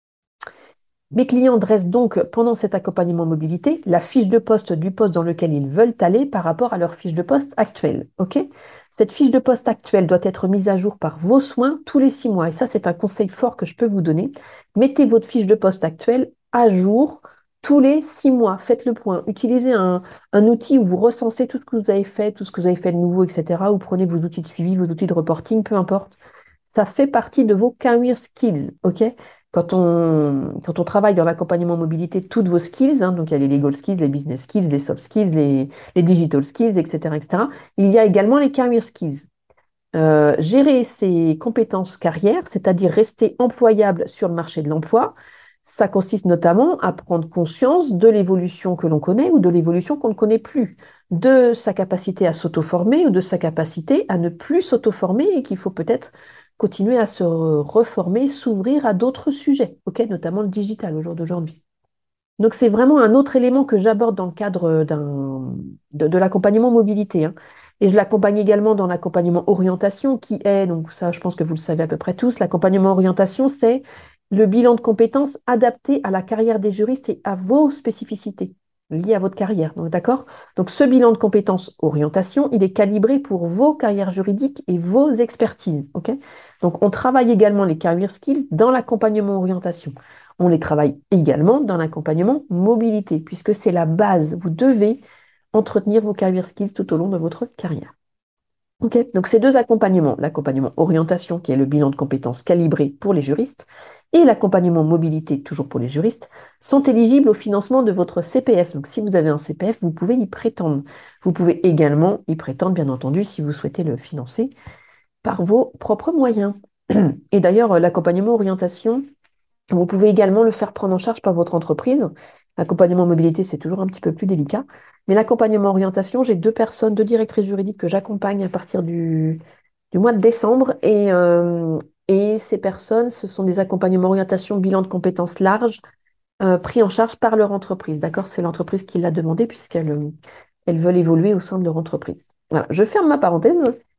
Mes clients dressent donc pendant cet accompagnement mobilité la fiche de poste du poste dans lequel ils veulent aller par rapport à leur fiche de poste actuelle. Ok. Cette fiche de poste actuelle doit être mise à jour par vos soins tous les six mois. Et ça, c'est un conseil fort que je peux vous donner. Mettez votre fiche de poste actuelle à jour tous les six mois. Faites le point. Utilisez un, un outil où vous recensez tout ce que vous avez fait, tout ce que vous avez fait de nouveau, et cetera. Ou prenez vos outils de suivi, vos outils de reporting, peu importe. Ça fait partie de vos career skills, ok? Quand on, quand on travaille dans l'accompagnement mobilité, toutes vos skills, hein, donc il y a les legal skills, les business skills, les soft skills, les, les digital skills, et cetera, et cetera. Il y a également les career skills. Euh, gérer ses compétences carrière, c'est-à-dire rester employable sur le marché de l'emploi, ça consiste notamment à prendre conscience de l'évolution que l'on connaît ou de l'évolution qu'on ne connaît plus, de sa capacité à s'auto-former ou de sa capacité à ne plus s'auto-former et qu'il faut peut-être continuer à se reformer, s'ouvrir à d'autres sujets, ok, notamment le digital au jour d'aujourd'hui. Donc, c'est vraiment un autre élément que j'aborde dans le cadre d'un, de, de l'accompagnement mobilité, hein. Et je l'accompagne également dans l'accompagnement orientation, qui est, donc ça, je pense que vous le savez à peu près tous, l'accompagnement orientation, c'est le bilan de compétences adapté à la carrière des juristes et à vos spécificités liées à votre carrière. Donc, d'accord? Donc, ce bilan de compétences orientation, il est calibré pour vos carrières juridiques et vos expertises, ok? Donc, on travaille également les career skills dans l'accompagnement orientation. On les travaille également dans l'accompagnement mobilité, puisque c'est la base. Vous devez entretenir vos career skills tout au long de votre carrière. Ok. Donc ces deux accompagnements, l'accompagnement orientation, qui est le bilan de compétences calibré pour les juristes, et l'accompagnement mobilité, toujours pour les juristes, sont éligibles au financement de votre C P F. Donc si vous avez un C P F, vous pouvez y prétendre. Vous pouvez également y prétendre, bien entendu, si vous souhaitez le financer par vos propres moyens. Et d'ailleurs, l'accompagnement orientation, vous pouvez également le faire prendre en charge par votre entreprise. L'accompagnement mobilité, c'est toujours un petit peu plus délicat. Mais l'accompagnement orientation, j'ai deux personnes, deux directrices juridiques que j'accompagne à partir du, du mois de décembre. Et, euh, et ces personnes, ce sont des accompagnements orientation, bilan de compétences larges, euh, pris en charge par leur entreprise. D'accord? C'est l'entreprise qui l'a demandé puisqu'elles euh, elles veulent évoluer au sein de leur entreprise. Voilà, je ferme ma parenthèse.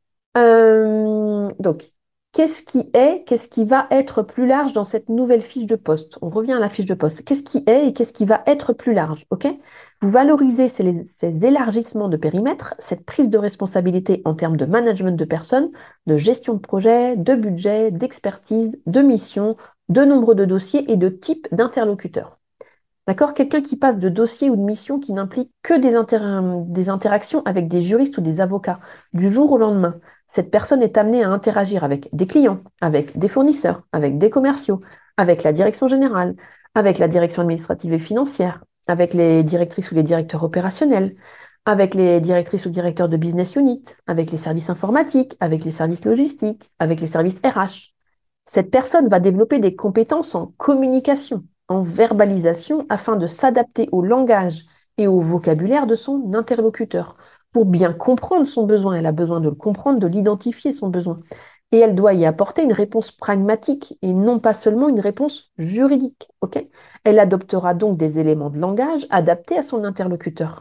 Euh, donc, qu'est-ce qui est, qu'est-ce qui va être plus large dans cette nouvelle fiche de poste? On revient à la fiche de poste. Qu'est-ce qui est et qu'est-ce qui va être plus large? Ok. Vous valorisez ces, ces élargissements de périmètre, cette prise de responsabilité en termes de management de personnes, de gestion de projet, de budget, d'expertise, de mission, de nombre de dossiers et de type d'interlocuteur. D'accord? Quelqu'un qui passe de dossier ou de mission qui n'implique que des, inter- des interactions avec des juristes ou des avocats du jour au lendemain. Cette personne est amenée à interagir avec des clients, avec des fournisseurs, avec des commerciaux, avec la direction générale, avec la direction administrative et financière, avec les directrices ou les directeurs opérationnels, avec les directrices ou directeurs de business unit, avec les services informatiques, avec les services logistiques, avec les services R H. Cette personne va développer des compétences en communication, en verbalisation, afin de s'adapter au langage et au vocabulaire de son interlocuteur. Pour bien comprendre son besoin, elle a besoin de le comprendre, de l'identifier son besoin. Et elle doit y apporter une réponse pragmatique et non pas seulement une réponse juridique. Ok. Elle adoptera donc des éléments de langage adaptés à son interlocuteur.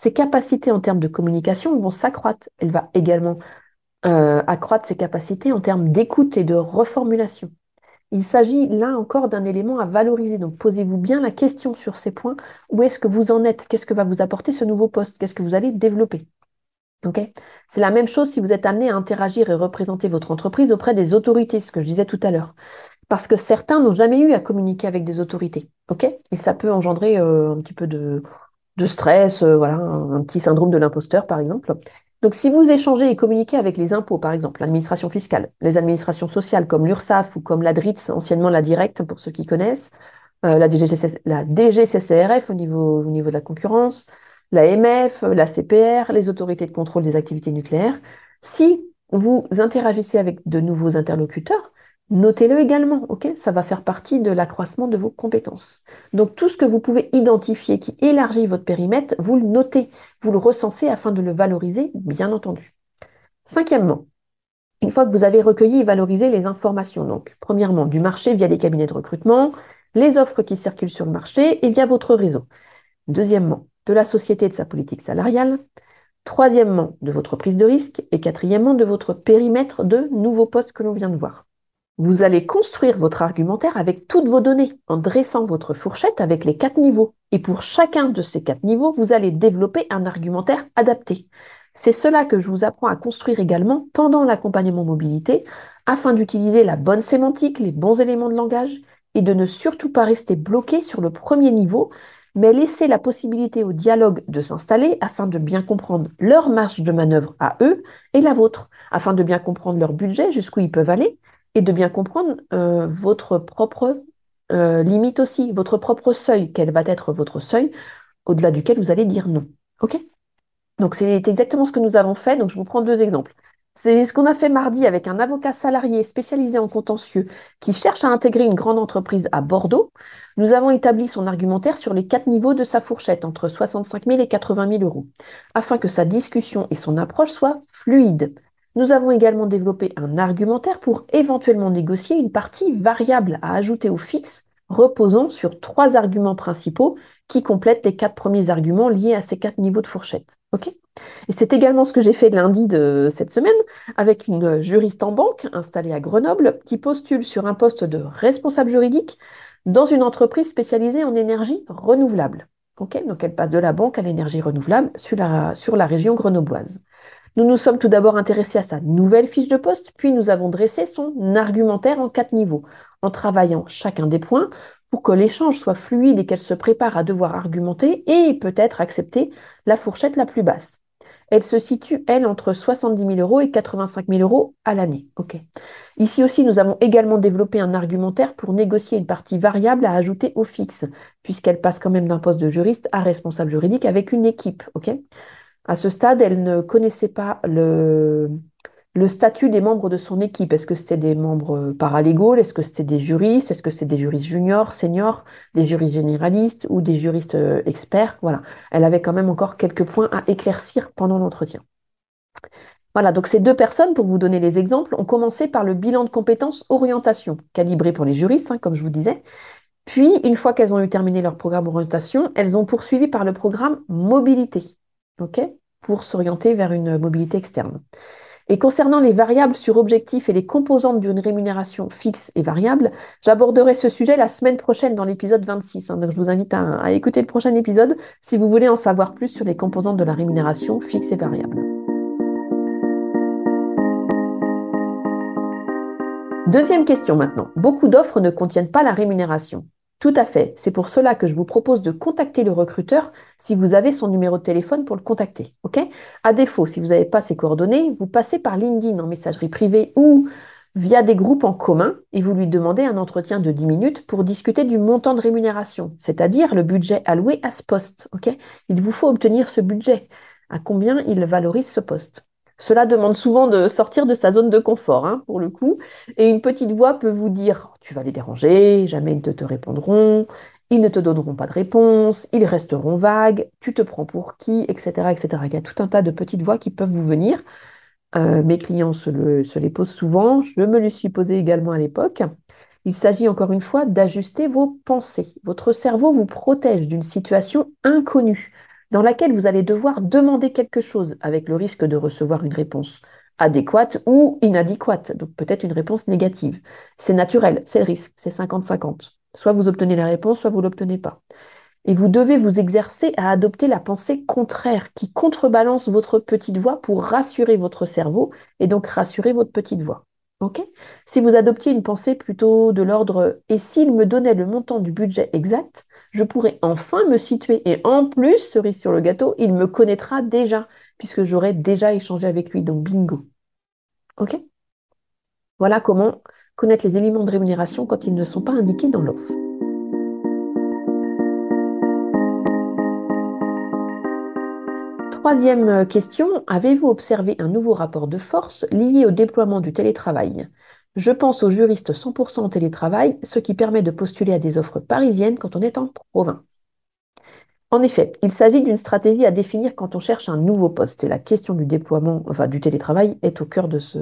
ses capacités en termes de communication vont s'accroître. Elle va également euh, accroître ses capacités en termes d'écoute et de reformulation. Il s'agit là encore d'un élément à valoriser. Donc posez-vous bien la question sur ces points. Où est-ce que vous en êtes? Qu'est-ce que va vous apporter ce nouveau poste? Qu'est-ce que vous allez développer? Okay. C'est la même chose si vous êtes amené à interagir et représenter votre entreprise auprès des autorités, ce que je disais tout à l'heure. Parce que certains n'ont jamais eu à communiquer avec des autorités. Okay. Et ça peut engendrer euh, un petit peu de, de stress, euh, voilà, un, un petit syndrome de l'imposteur, par exemple. Donc, si vous échangez et communiquez avec les impôts, par exemple, l'administration fiscale, les administrations sociales comme l'URSSAF ou comme la D R I T S, anciennement la Directe, pour ceux qui connaissent, euh, la D G C C, la D G C C R F au niveau, au niveau de la concurrence, la M F, la C P R, les autorités de contrôle des activités nucléaires. Si vous interagissez avec de nouveaux interlocuteurs, notez-le également, ok? Ça va faire partie de l'accroissement de vos compétences. Donc tout ce que vous pouvez identifier qui élargit votre périmètre, vous le notez, vous le recensez afin de le valoriser, bien entendu. Cinquièmement, une fois que vous avez recueilli et valorisé les informations, donc premièrement du marché via les cabinets de recrutement, les offres qui circulent sur le marché et via votre réseau. Deuxièmement, de la société et de sa politique salariale. Troisièmement, de votre prise de risque. Et quatrièmement, de votre périmètre de nouveaux postes que l'on vient de voir. Vous allez construire votre argumentaire avec toutes vos données en dressant votre fourchette avec les quatre niveaux. Et pour chacun de ces quatre niveaux, vous allez développer un argumentaire adapté. C'est cela que je vous apprends à construire également pendant l'accompagnement mobilité afin d'utiliser la bonne sémantique, les bons éléments de langage et de ne surtout pas rester bloqué sur le premier niveau, mais laisser la possibilité au dialogue de s'installer afin de bien comprendre leur marge de manœuvre à eux et la vôtre, afin de bien comprendre leur budget, jusqu'où ils peuvent aller, et de bien comprendre euh, votre propre euh, limite aussi, votre propre seuil, quel va être votre seuil au-delà duquel vous allez dire non. OK? Donc c'est exactement ce que nous avons fait. Donc je vous prends deux exemples. C'est ce qu'on a fait mardi avec un avocat salarié spécialisé en contentieux qui cherche à intégrer une grande entreprise à Bordeaux. Nous avons établi son argumentaire sur les quatre niveaux de sa fourchette, entre soixante-cinq mille et quatre-vingt mille euros, afin que sa discussion et son approche soient fluides. Nous avons également développé un argumentaire pour éventuellement négocier une partie variable à ajouter au fixe, reposant sur trois arguments principaux qui complètent les quatre premiers arguments liés à ces quatre niveaux de fourchette. Okay. Et c'est également ce que j'ai fait lundi de cette semaine avec une juriste en banque installée à Grenoble qui postule sur un poste de responsable juridique dans une entreprise spécialisée en énergie renouvelable. Okay. Donc elle passe de la banque à l'énergie renouvelable sur la, sur la région grenobloise. Nous nous sommes tout d'abord intéressés à sa nouvelle fiche de poste, puis nous avons dressé son argumentaire en quatre niveaux, en travaillant chacun des points pour que l'échange soit fluide et qu'elle se prépare à devoir argumenter et peut-être accepter la fourchette la plus basse. Elle se situe, elle, entre soixante-dix mille euros et quatre-vingt-cinq mille euros à l'année. Okay. Ici aussi, nous avons également développé un argumentaire pour négocier une partie variable à ajouter au fixe, puisqu'elle passe quand même d'un poste de juriste à responsable juridique avec une équipe. Okay. À ce stade, elle ne connaissait pas le, le statut des membres de son équipe. Est-ce que c'était des membres paralégaux? Est-ce que c'était des juristes? Est-ce que c'était des juristes juniors, seniors, des juristes généralistes ou des juristes euh, experts? Voilà. Elle avait quand même encore quelques points à éclaircir pendant l'entretien. Voilà, donc ces deux personnes, pour vous donner les exemples, ont commencé par le bilan de compétences orientation, calibré pour les juristes, hein, comme je vous disais. Puis, une fois qu'elles ont eu terminé leur programme orientation, elles ont poursuivi par le programme mobilité, okay, pour s'orienter vers une mobilité externe. Et concernant les variables sur objectifs et les composantes d'une rémunération fixe et variable, j'aborderai ce sujet la semaine prochaine dans l'épisode vingt-six. Hein, donc je vous invite à, à écouter le prochain épisode si vous voulez en savoir plus sur les composantes de la rémunération fixe et variable. Deuxième question maintenant. Beaucoup d'offres ne contiennent pas la rémunération. Tout à fait. C'est pour cela que je vous propose de contacter le recruteur si vous avez son numéro de téléphone pour le contacter. Okay. À défaut, si vous n'avez pas ses coordonnées, vous passez par LinkedIn en messagerie privée ou via des groupes en commun et vous lui demandez un entretien de dix minutes pour discuter du montant de rémunération, c'est-à-dire le budget alloué à ce poste. Okay. Il vous faut obtenir ce budget. À combien il valorise ce poste? Cela demande souvent de sortir de sa zone de confort, hein, pour le coup. Et une petite voix peut vous dire « Tu vas les déranger, jamais ils ne te répondront, ils ne te donneront pas de réponse, ils resteront vagues, tu te prends pour qui, et cetera et cetera » Il y a tout un tas de petites voix qui peuvent vous venir. Euh, mes clients se, le, se les posent souvent. Je me les suis posé également à l'époque. Il s'agit encore une fois d'ajuster vos pensées. Votre cerveau vous protège d'une situation inconnue. dans laquelle vous allez devoir demander quelque chose avec le risque de recevoir une réponse adéquate ou inadéquate, donc peut-être une réponse négative. C'est naturel, c'est le risque, c'est cinquante cinquante. Soit vous obtenez la réponse, soit vous ne l'obtenez pas. Et vous devez vous exercer à adopter la pensée contraire qui contrebalance votre petite voix pour rassurer votre cerveau et donc rassurer votre petite voix. Ok? Si vous adoptiez une pensée plutôt de l'ordre et s'il me donnait le montant du budget exact, je pourrais enfin me situer et en plus, cerise sur le gâteau, il me connaîtra déjà puisque j'aurais déjà échangé avec lui. Donc bingo. Ok? Voilà comment connaître les éléments de rémunération quand ils ne sont pas indiqués dans l'offre. Troisième euh, question, avez-vous observé un nouveau rapport de force lié au déploiement du télétravail? Je pense aux juristes cent pour cent en télétravail, ce qui permet de postuler à des offres parisiennes quand on est en province. En effet, il s'agit d'une stratégie à définir quand on cherche un nouveau poste et la question du déploiement, enfin du télétravail, est au cœur de, ce,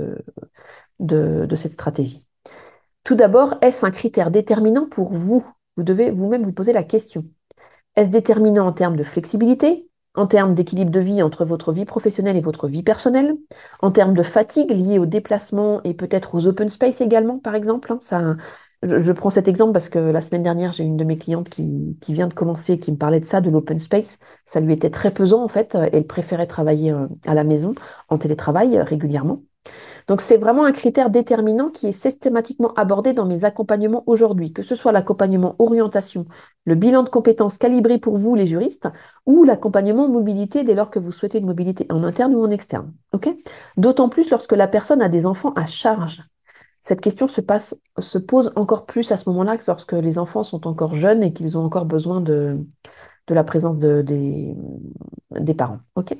de, de cette stratégie. Tout d'abord, est-ce un critère déterminant pour vous? Vous devez vous-même vous poser la question. Est-ce déterminant en termes de flexibilité, en termes d'équilibre de vie entre votre vie professionnelle et votre vie personnelle, en termes de fatigue liée au déplacement et peut-être aux open space également, par exemple, hein, ça, je, je prends cet exemple parce que la semaine dernière, j'ai une de mes clientes qui, qui vient de commencer, qui me parlait de ça, de l'open space. Ça lui était très pesant en fait. euh, Elle préférait travailler euh, à la maison, en télétravail euh, régulièrement. Donc, c'est vraiment un critère déterminant qui est systématiquement abordé dans mes accompagnements aujourd'hui, que ce soit l'accompagnement orientation, le bilan de compétences calibré pour vous, les juristes, ou l'accompagnement mobilité dès lors que vous souhaitez une mobilité en interne ou en externe. Ok? D'autant plus lorsque la personne a des enfants à charge. Cette question se, passe, se pose encore plus à ce moment-là que lorsque les enfants sont encore jeunes et qu'ils ont encore besoin de, de la présence de- des, des parents. Ok?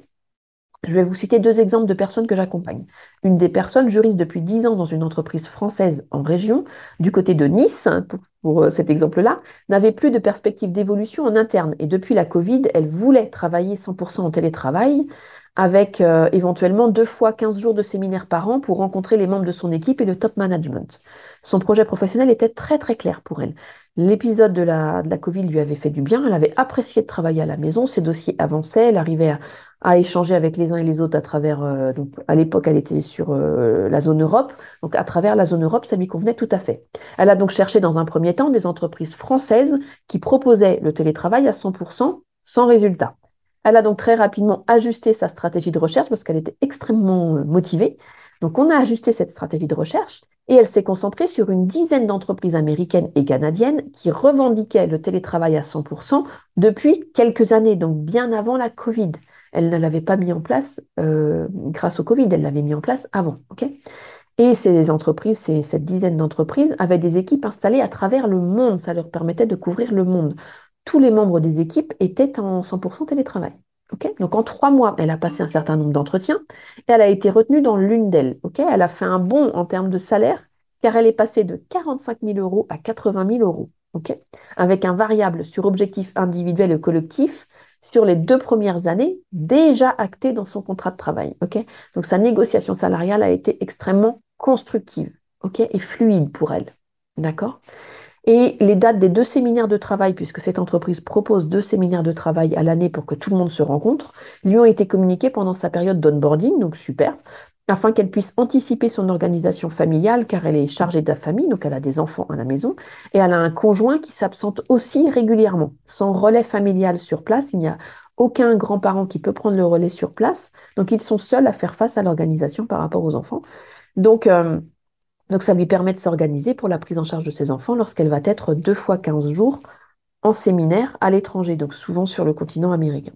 Je vais vous citer deux exemples de personnes que j'accompagne. Une des personnes juriste depuis dix ans dans une entreprise française en région, du côté de Nice, pour, pour, euh, cet exemple-là, n'avait plus de perspective d'évolution en interne. Et depuis la Covid, elle voulait travailler cent pour cent en télétravail, avec euh, éventuellement deux fois quinze jours de séminaire par an pour rencontrer les membres de son équipe et le top management. Son projet professionnel était très très clair pour elle. L'épisode de la, de la Covid lui avait fait du bien, elle avait apprécié de travailler à la maison, ses dossiers avançaient, elle arrivait à à échanger avec les uns et les autres à travers, euh, donc à l'époque, elle était sur euh, la zone Europe, donc à travers la zone Europe, ça lui convenait tout à fait. Elle a donc cherché dans un premier temps des entreprises françaises qui proposaient le télétravail à cent pour cent sans résultat. Elle a donc très rapidement ajusté sa stratégie de recherche parce qu'elle était extrêmement euh, motivée. Donc on a ajusté cette stratégie de recherche et elle s'est concentrée sur une dizaine d'entreprises américaines et canadiennes qui revendiquaient le télétravail à cent pour cent depuis quelques années, donc bien avant la Covid. Elle ne l'avait pas mis en place euh, grâce au Covid, elle l'avait mis en place avant. Ok. Et ces entreprises, ces- cette dizaine d'entreprises avaient des équipes installées à travers le monde. Ça leur permettait de couvrir le monde. Tous les membres des équipes étaient en cent pour cent télétravail. Ok. Donc en trois mois, elle a passé un certain nombre d'entretiens et elle a été retenue dans l'une d'elles. Ok. Elle a fait un bond en termes de salaire car elle est passée de quarante-cinq mille euros à quatre-vingt mille euros. Ok. Avec un variable sur objectif individuel et collectif sur les deux premières années déjà acté dans son contrat de travail. Ok. Donc sa négociation salariale a été extrêmement constructive, ok, et fluide pour elle. D'accord? Et les dates des deux séminaires de travail, puisque cette entreprise propose deux séminaires de travail à l'année pour que tout le monde se rencontre, lui ont été communiquées pendant sa période d'onboarding, donc super, afin qu'elle puisse anticiper son organisation familiale, car elle est chargée de la famille, donc elle a des enfants à la maison, et elle a un conjoint qui s'absente aussi régulièrement. Sans relais familial sur place, il n'y a aucun grand-parent qui peut prendre le relais sur place, donc ils sont seuls à faire face à l'organisation par rapport aux enfants. Donc, euh, donc, ça lui permet de s'organiser pour la prise en charge de ses enfants lorsqu'elle va être deux fois quinze jours en séminaire à l'étranger, donc souvent sur le continent américain.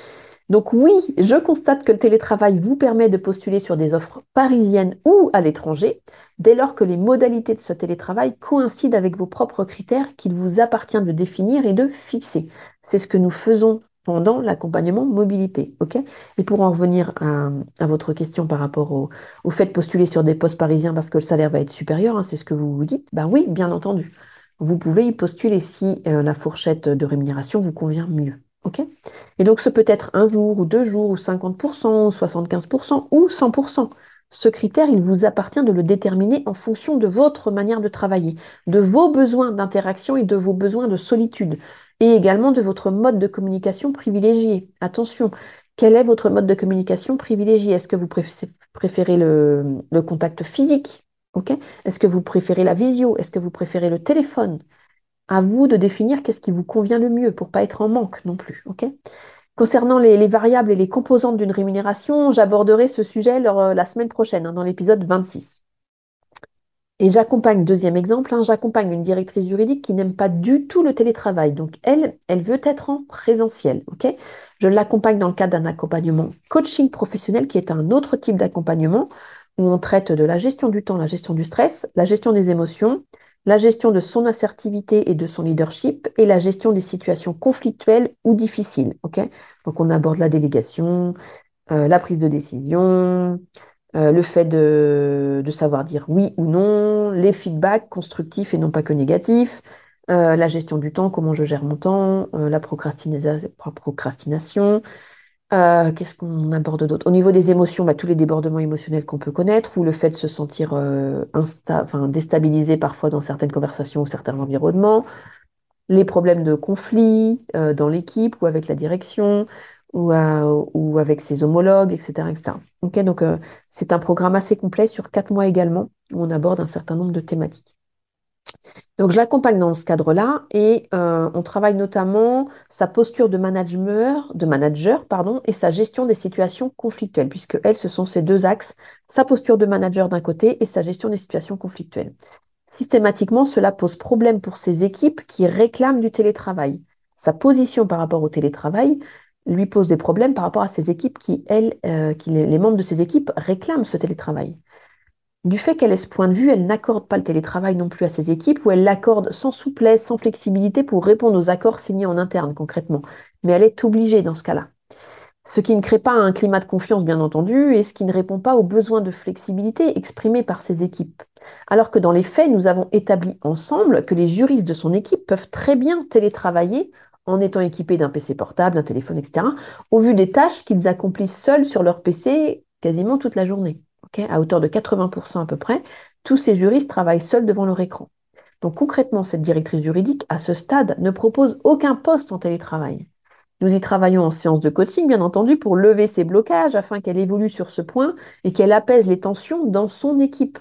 Donc oui, je constate que le télétravail vous permet de postuler sur des offres parisiennes ou à l'étranger, dès lors que les modalités de ce télétravail coïncident avec vos propres critères qu'il vous appartient de définir et de fixer. C'est ce que nous faisons pendant l'accompagnement mobilité. Ok. Et pour en revenir à, à votre question par rapport au, au fait de postuler sur des postes parisiens parce que le salaire va être supérieur, hein, c'est ce que vous vous dites, ben oui, bien entendu. Vous pouvez y postuler si euh, la fourchette de rémunération vous convient mieux. Ok. Et donc, ce peut être un jour ou deux jours ou cinquante pour cent ou soixante-quinze pour cent ou cent pour cent Ce critère, il vous appartient de le déterminer en fonction de votre manière de travailler, de vos besoins d'interaction et de vos besoins de solitude, et également de votre mode de communication privilégié. Attention, quel est votre mode de communication privilégié? Est-ce que vous préf- préférez le, le contact physique? Ok. Est-ce que vous préférez la visio? Est-ce que vous préférez le téléphone? À vous de définir qu'est-ce qui vous convient le mieux pour pas être en manque non plus. Ok. Concernant les, les variables et les composantes d'une rémunération, j'aborderai ce sujet lors, euh, la semaine prochaine, hein, dans l'épisode vingt-six. Et j'accompagne, deuxième exemple, hein, j'accompagne une directrice juridique qui n'aime pas du tout le télétravail. Donc, elle, elle veut être en présentiel. Ok. Je l'accompagne dans le cadre d'un accompagnement coaching professionnel qui est un autre type d'accompagnement où on traite de la gestion du temps, la gestion du stress, la gestion des émotions, la gestion de son assertivité et de son leadership et la gestion des situations conflictuelles ou difficiles. Ok. Donc, on aborde la délégation, euh, la prise de décision, euh, le fait de, de savoir dire oui ou non, les feedbacks constructifs et non pas que négatifs, euh, la gestion du temps, comment je gère mon temps, euh, la procrastinasa- procrastination. Euh, qu'est-ce qu'on aborde d'autre? Au niveau des émotions, bah, tous les débordements émotionnels qu'on peut connaître, ou le fait de se sentir euh, insta- enfin, déstabilisé parfois dans certaines conversations ou certains environnements, les problèmes de conflit euh, dans l'équipe ou avec la direction ou, à- ou avec ses homologues, et cetera, et cetera. Ok, donc, euh, c'est un programme assez complet sur quatre mois également, où on aborde un certain nombre de thématiques. Donc, je l'accompagne dans ce cadre-là et euh, on travaille notamment sa posture de manager, de manager, pardon, et sa gestion des situations conflictuelles, puisque elles, ce sont ces deux axes, sa posture de manager d'un côté et sa gestion des situations conflictuelles. Systématiquement, cela pose problème pour ces équipes qui réclament du télétravail. Sa position par rapport au télétravail lui pose des problèmes par rapport à ces équipes qui, elles, euh, qui, les les membres de ces équipes réclament ce télétravail. Du fait qu'elle ait ce point de vue, elle n'accorde pas le télétravail non plus à ses équipes, ou elle l'accorde sans souplesse, sans flexibilité pour répondre aux accords signés en interne concrètement. Mais elle est obligée dans ce cas-là. Ce qui ne crée pas un climat de confiance, bien entendu, et ce qui ne répond pas aux besoins de flexibilité exprimés par ses équipes. Alors que dans les faits, nous avons établi ensemble que les juristes de son équipe peuvent très bien télétravailler en étant équipés d'un P C portable, d'un téléphone, et cetera, au vu des tâches qu'ils accomplissent seuls sur leur P C quasiment toute la journée. Ok. À hauteur de quatre-vingts pour cent à peu près, tous ces juristes travaillent seuls devant leur écran. Donc concrètement, cette directrice juridique, à ce stade, ne propose aucun poste en télétravail. Nous y travaillons en séance de coaching, bien entendu, pour lever ces blocages afin qu'elle évolue sur ce point et qu'elle apaise les tensions dans son équipe.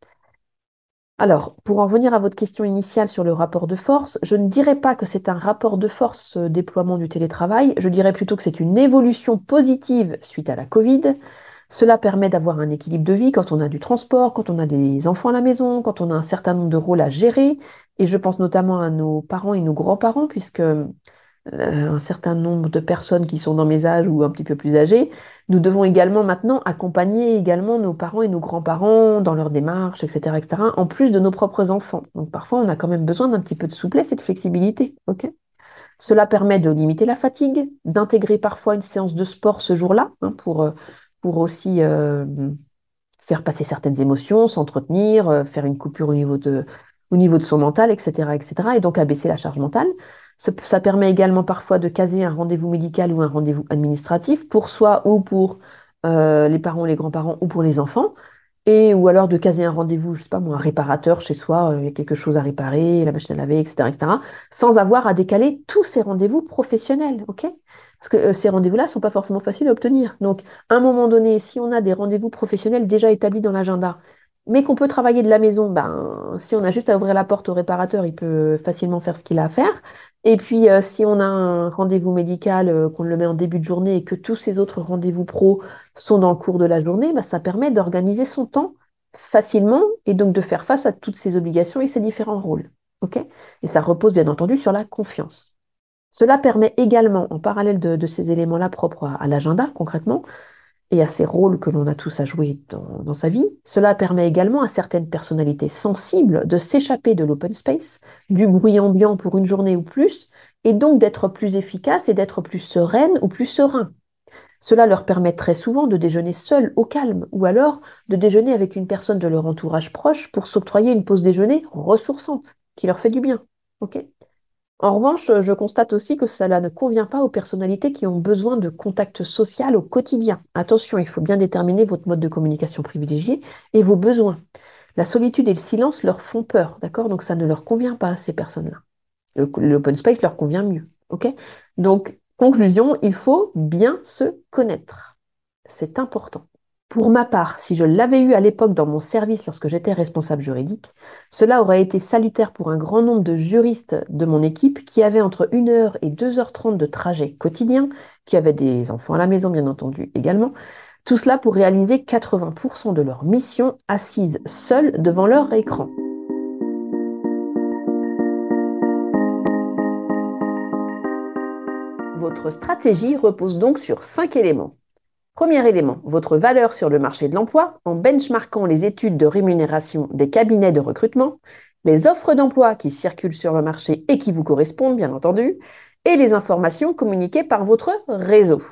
Alors, pour en venir à votre question initiale sur le rapport de force, je ne dirais pas que c'est un rapport de force, ce déploiement du télétravail, je dirais plutôt que c'est une évolution positive suite à la Covid. Cela permet d'avoir un équilibre de vie quand on a du transport, quand on a des enfants à la maison, quand on a un certain nombre de rôles à gérer. Et je pense notamment à nos parents et nos grands-parents, puisque euh, un certain nombre de personnes qui sont dans mes âges ou un petit peu plus âgées, nous devons également maintenant accompagner également nos parents et nos grands-parents dans leurs démarches, et cetera, et cetera, en plus de nos propres enfants. Donc parfois, on a quand même besoin d'un petit peu de souplesse et de flexibilité. Ok. Cela permet de limiter la fatigue, d'intégrer parfois une séance de sport ce jour-là, hein, pour, euh, pour aussi euh, faire passer certaines émotions, s'entretenir, euh, faire une coupure au niveau de, au niveau de son mental, et cetera, et cetera, et cetera, et donc abaisser la charge mentale. Ça, ça permet également parfois de caser un rendez-vous médical ou un rendez-vous administratif pour soi ou pour euh, les parents, les grands-parents ou pour les enfants. Et, ou alors de caser un rendez-vous, je sais pas moi, un réparateur chez soi, euh, il y a quelque chose à réparer, la machine à laver, et cetera, et cetera, sans avoir à décaler tous ces rendez-vous professionnels, ok? Parce que euh, ces rendez-vous-là ne sont pas forcément faciles à obtenir. Donc, à un moment donné, si on a des rendez-vous professionnels déjà établis dans l'agenda, mais qu'on peut travailler de la maison, ben, si on a juste à ouvrir la porte au réparateur, il peut facilement faire ce qu'il a à faire. Et puis, euh, si on a un rendez-vous médical, euh, qu'on le met en début de journée et que tous ces autres rendez-vous pro sont dans le cours de la journée, bah, ça permet d'organiser son temps facilement et donc de faire face à toutes ses obligations et ses différents rôles. Ok. Et ça repose bien entendu sur la confiance. Cela permet également, en parallèle de, de ces éléments-là propres à, à l'agenda concrètement, et à ces rôles que l'on a tous à jouer dans, dans sa vie, cela permet également à certaines personnalités sensibles de s'échapper de l'open space, du bruit ambiant pour une journée ou plus, et donc d'être plus efficaces et d'être plus sereines ou plus sereins. Cela leur permet très souvent de déjeuner seuls au calme ou alors de déjeuner avec une personne de leur entourage proche pour s'octroyer une pause déjeuner ressourçante qui leur fait du bien. Ok. En revanche, je constate aussi que cela ne convient pas aux personnalités qui ont besoin de contact social au quotidien. Attention, il faut bien déterminer votre mode de communication privilégié et vos besoins. La solitude et le silence leur font peur, d'accord? Donc ça ne leur convient pas à ces personnes-là. Le- L'open space leur convient mieux, ok? Donc, conclusion, il faut bien se connaître. C'est important. Pour ma part, si je l'avais eu à l'époque dans mon service lorsque j'étais responsable juridique, cela aurait été salutaire pour un grand nombre de juristes de mon équipe qui avaient entre une heure et deux heures trente de trajet quotidien, qui avaient des enfants à la maison bien entendu également, tout cela pour réaliser quatre-vingts pour cent de leur mission assises seules devant leur écran. Votre stratégie repose donc sur cinq éléments. Premier élément, votre valeur sur le marché de l'emploi en benchmarkant les études de rémunération des cabinets de recrutement, les offres d'emploi qui circulent sur le marché et qui vous correspondent, bien entendu, et les informations communiquées par votre réseau.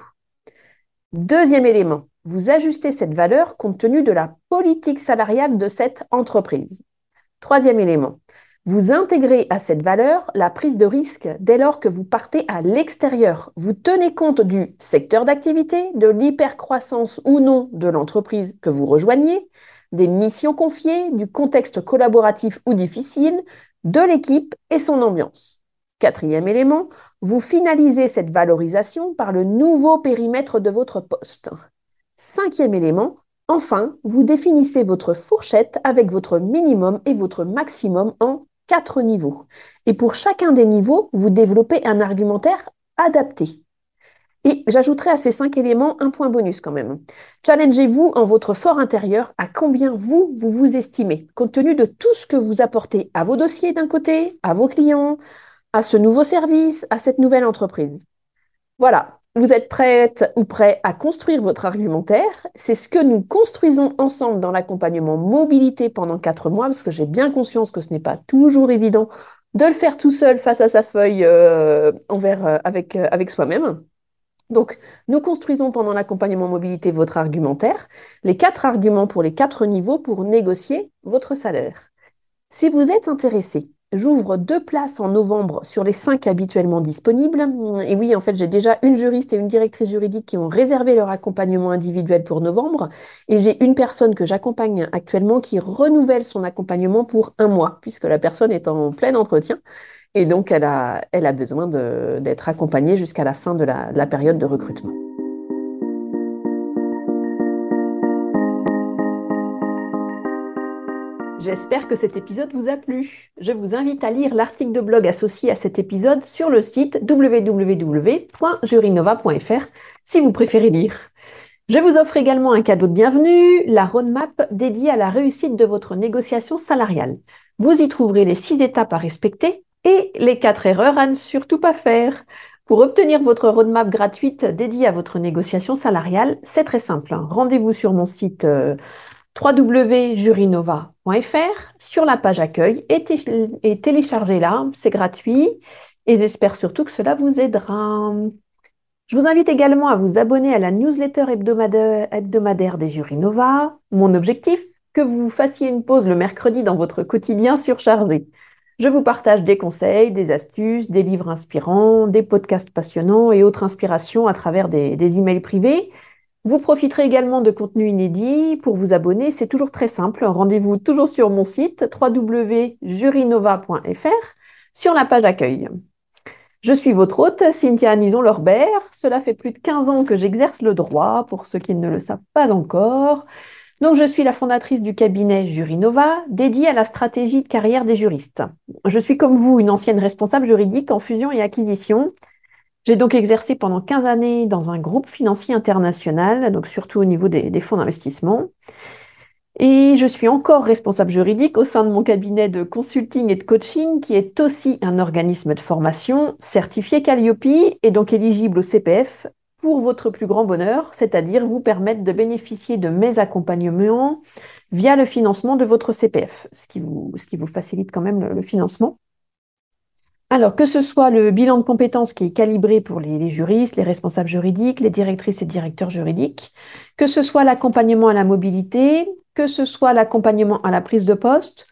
Deuxième élément, vous ajustez cette valeur compte tenu de la politique salariale de cette entreprise. Troisième élément, vous intégrez à cette valeur la prise de risque dès lors que vous partez à l'extérieur. Vous tenez compte du secteur d'activité, de l'hypercroissance ou non de l'entreprise que vous rejoignez, des missions confiées, du contexte collaboratif ou difficile, de l'équipe et son ambiance. Quatrième élément, vous finalisez cette valorisation par le nouveau périmètre de votre poste. Cinquième élément, enfin, vous définissez votre fourchette avec votre minimum et votre maximum en quatre niveaux. Et pour chacun des niveaux, vous développez un argumentaire adapté. Et j'ajouterai à ces cinq éléments un point bonus quand même. Challengez-vous en votre fort intérieur à combien vous, vous vous estimez, compte tenu de tout ce que vous apportez à vos dossiers d'un côté, à vos clients, à ce nouveau service, à cette nouvelle entreprise. Voilà, vous êtes prête ou prêt à construire votre argumentaire. C'est ce que nous construisons ensemble dans l'accompagnement mobilité pendant quatre mois, parce que j'ai bien conscience que ce n'est pas toujours évident de le faire tout seul face à sa feuille euh, envers, euh, avec, euh, avec soi-même. Donc, nous construisons pendant l'accompagnement mobilité votre argumentaire, les quatre arguments pour les quatre niveaux pour négocier votre salaire. Si vous êtes intéressé, j'ouvre deux places en novembre sur les cinq habituellement disponibles. Et oui, en fait, j'ai déjà une juriste et une directrice juridique qui ont réservé leur accompagnement individuel pour novembre. Et j'ai une personne que j'accompagne actuellement qui renouvelle son accompagnement pour un mois, puisque la personne est en plein entretien. Et donc, elle a, elle a besoin de- d'être accompagnée jusqu'à la fin de la, de la période de recrutement. J'espère que cet épisode vous a plu. Je vous invite à lire l'article de blog associé à cet épisode sur le site w w w point jurinova point f r si vous préférez lire. Je vous offre également un cadeau de bienvenue, la roadmap dédiée à la réussite de votre négociation salariale. Vous y trouverez les six étapes à respecter et les quatre erreurs à ne surtout pas faire. Pour obtenir votre roadmap gratuite dédiée à votre négociation salariale, c'est très simple. Rendez-vous sur mon site euh, w w w point jurinova point f r sur la page accueil et, té- et téléchargez-la, c'est gratuit et j'espère surtout que cela vous aidera. Je vous invite également à vous abonner à la newsletter hebdomadaire, hebdomadaire des Jurinova. Mon objectif, que vous fassiez une pause le mercredi dans votre quotidien surchargé. Je vous partage des conseils, des astuces, des livres inspirants, des podcasts passionnants et autres inspirations à travers des, des emails privés. Vous profiterez également de contenus inédits. Pour vous abonner, c'est toujours très simple. Rendez-vous toujours sur mon site w w w point jurinova point f r sur la page accueil. Je suis votre hôte, Cynthia Anison-Lorbert. Cela fait plus de quinze ans que j'exerce le droit, pour ceux qui ne le savent pas encore. Donc, je suis la fondatrice du cabinet Jurinova, dédié à la stratégie de carrière des juristes. Je suis comme vous une ancienne responsable juridique en fusion et acquisition. J'ai donc exercé pendant quinze années dans un groupe financier international, donc surtout au niveau des, des fonds d'investissement. Et je suis encore responsable juridique au sein de mon cabinet de consulting et de coaching, qui est aussi un organisme de formation certifié Calliope et donc éligible au C P F pour votre plus grand bonheur, c'est-à-dire vous permettre de bénéficier de mes accompagnements via le financement de votre C P F, ce qui vous, ce qui vous facilite quand même le, le financement. Alors, que ce soit le bilan de compétences qui est calibré pour les, les juristes, les responsables juridiques, les directrices et directeurs juridiques, que ce soit l'accompagnement à la mobilité, que ce soit l'accompagnement à la prise de poste,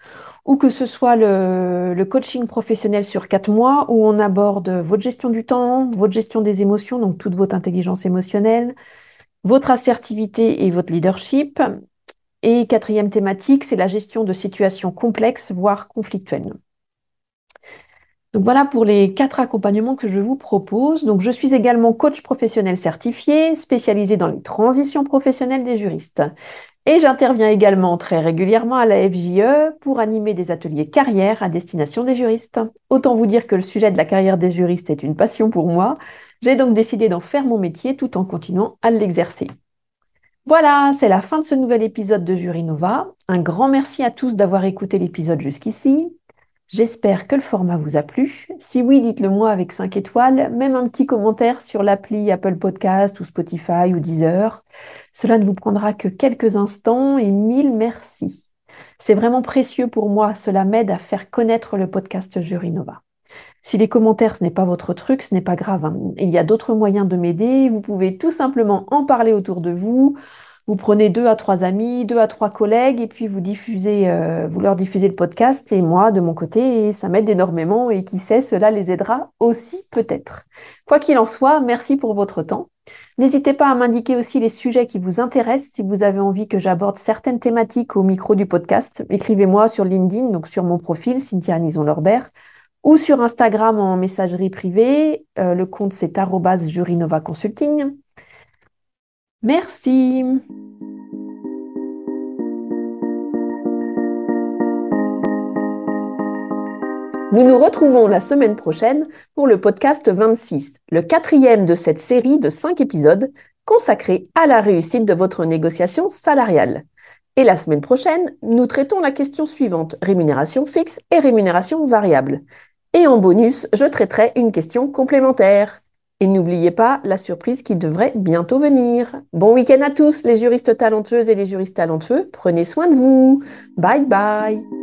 ou que ce soit le, le coaching professionnel sur quatre mois où on aborde votre gestion du temps, votre gestion des émotions, donc toute votre intelligence émotionnelle, votre assertivité et votre leadership. Et quatrième thématique, c'est la gestion de situations complexes, voire conflictuelles. Donc voilà pour les quatre accompagnements que je vous propose. Donc je suis également coach professionnel certifié, spécialisé dans les transitions professionnelles des juristes. Et j'interviens également très régulièrement à la F J E pour animer des ateliers carrière à destination des juristes. Autant vous dire que le sujet de la carrière des juristes est une passion pour moi. J'ai donc décidé d'en faire mon métier tout en continuant à l'exercer. Voilà, c'est la fin de ce nouvel épisode de Jury Nova. Un grand merci à tous d'avoir écouté l'épisode jusqu'ici. J'espère que le format vous a plu. Si oui, dites-le moi avec cinq étoiles, même un petit commentaire sur l'appli Apple Podcast ou Spotify ou Deezer. Cela ne vous prendra que quelques instants et mille merci. C'est vraiment précieux pour moi, cela m'aide à faire connaître le podcast Jury Nova. Si les commentaires, ce n'est pas votre truc, ce n'est pas grave, hein. Il y a d'autres moyens de m'aider. Vous pouvez tout simplement en parler autour de vous. Vous prenez deux à trois amis, deux à trois collègues, et puis vous diffusez, euh, vous leur diffusez le podcast. Et moi, de mon côté, ça m'aide énormément. Et qui sait, cela les aidera aussi peut-être. Quoi qu'il en soit, merci pour votre temps. N'hésitez pas à m'indiquer aussi les sujets qui vous intéressent. Si vous avez envie que j'aborde certaines thématiques au micro du podcast, écrivez-moi sur LinkedIn, donc sur mon profil, Cynthia Anison-Lorbert, ou sur Instagram en messagerie privée. Euh, le compte, c'est arobase Jurinova Consulting. Merci. Nous nous retrouvons la semaine prochaine pour le podcast vingt-six, le quatrième de cette série de cinq épisodes consacrés à la réussite de votre négociation salariale. Et la semaine prochaine, nous traitons la question suivante, rémunération fixe et rémunération variable. Et en bonus, je traiterai une question complémentaire. Et n'oubliez pas la surprise qui devrait bientôt venir. Bon week-end à tous, les juristes talentueuses et les juristes talentueux. Prenez soin de vous. Bye bye.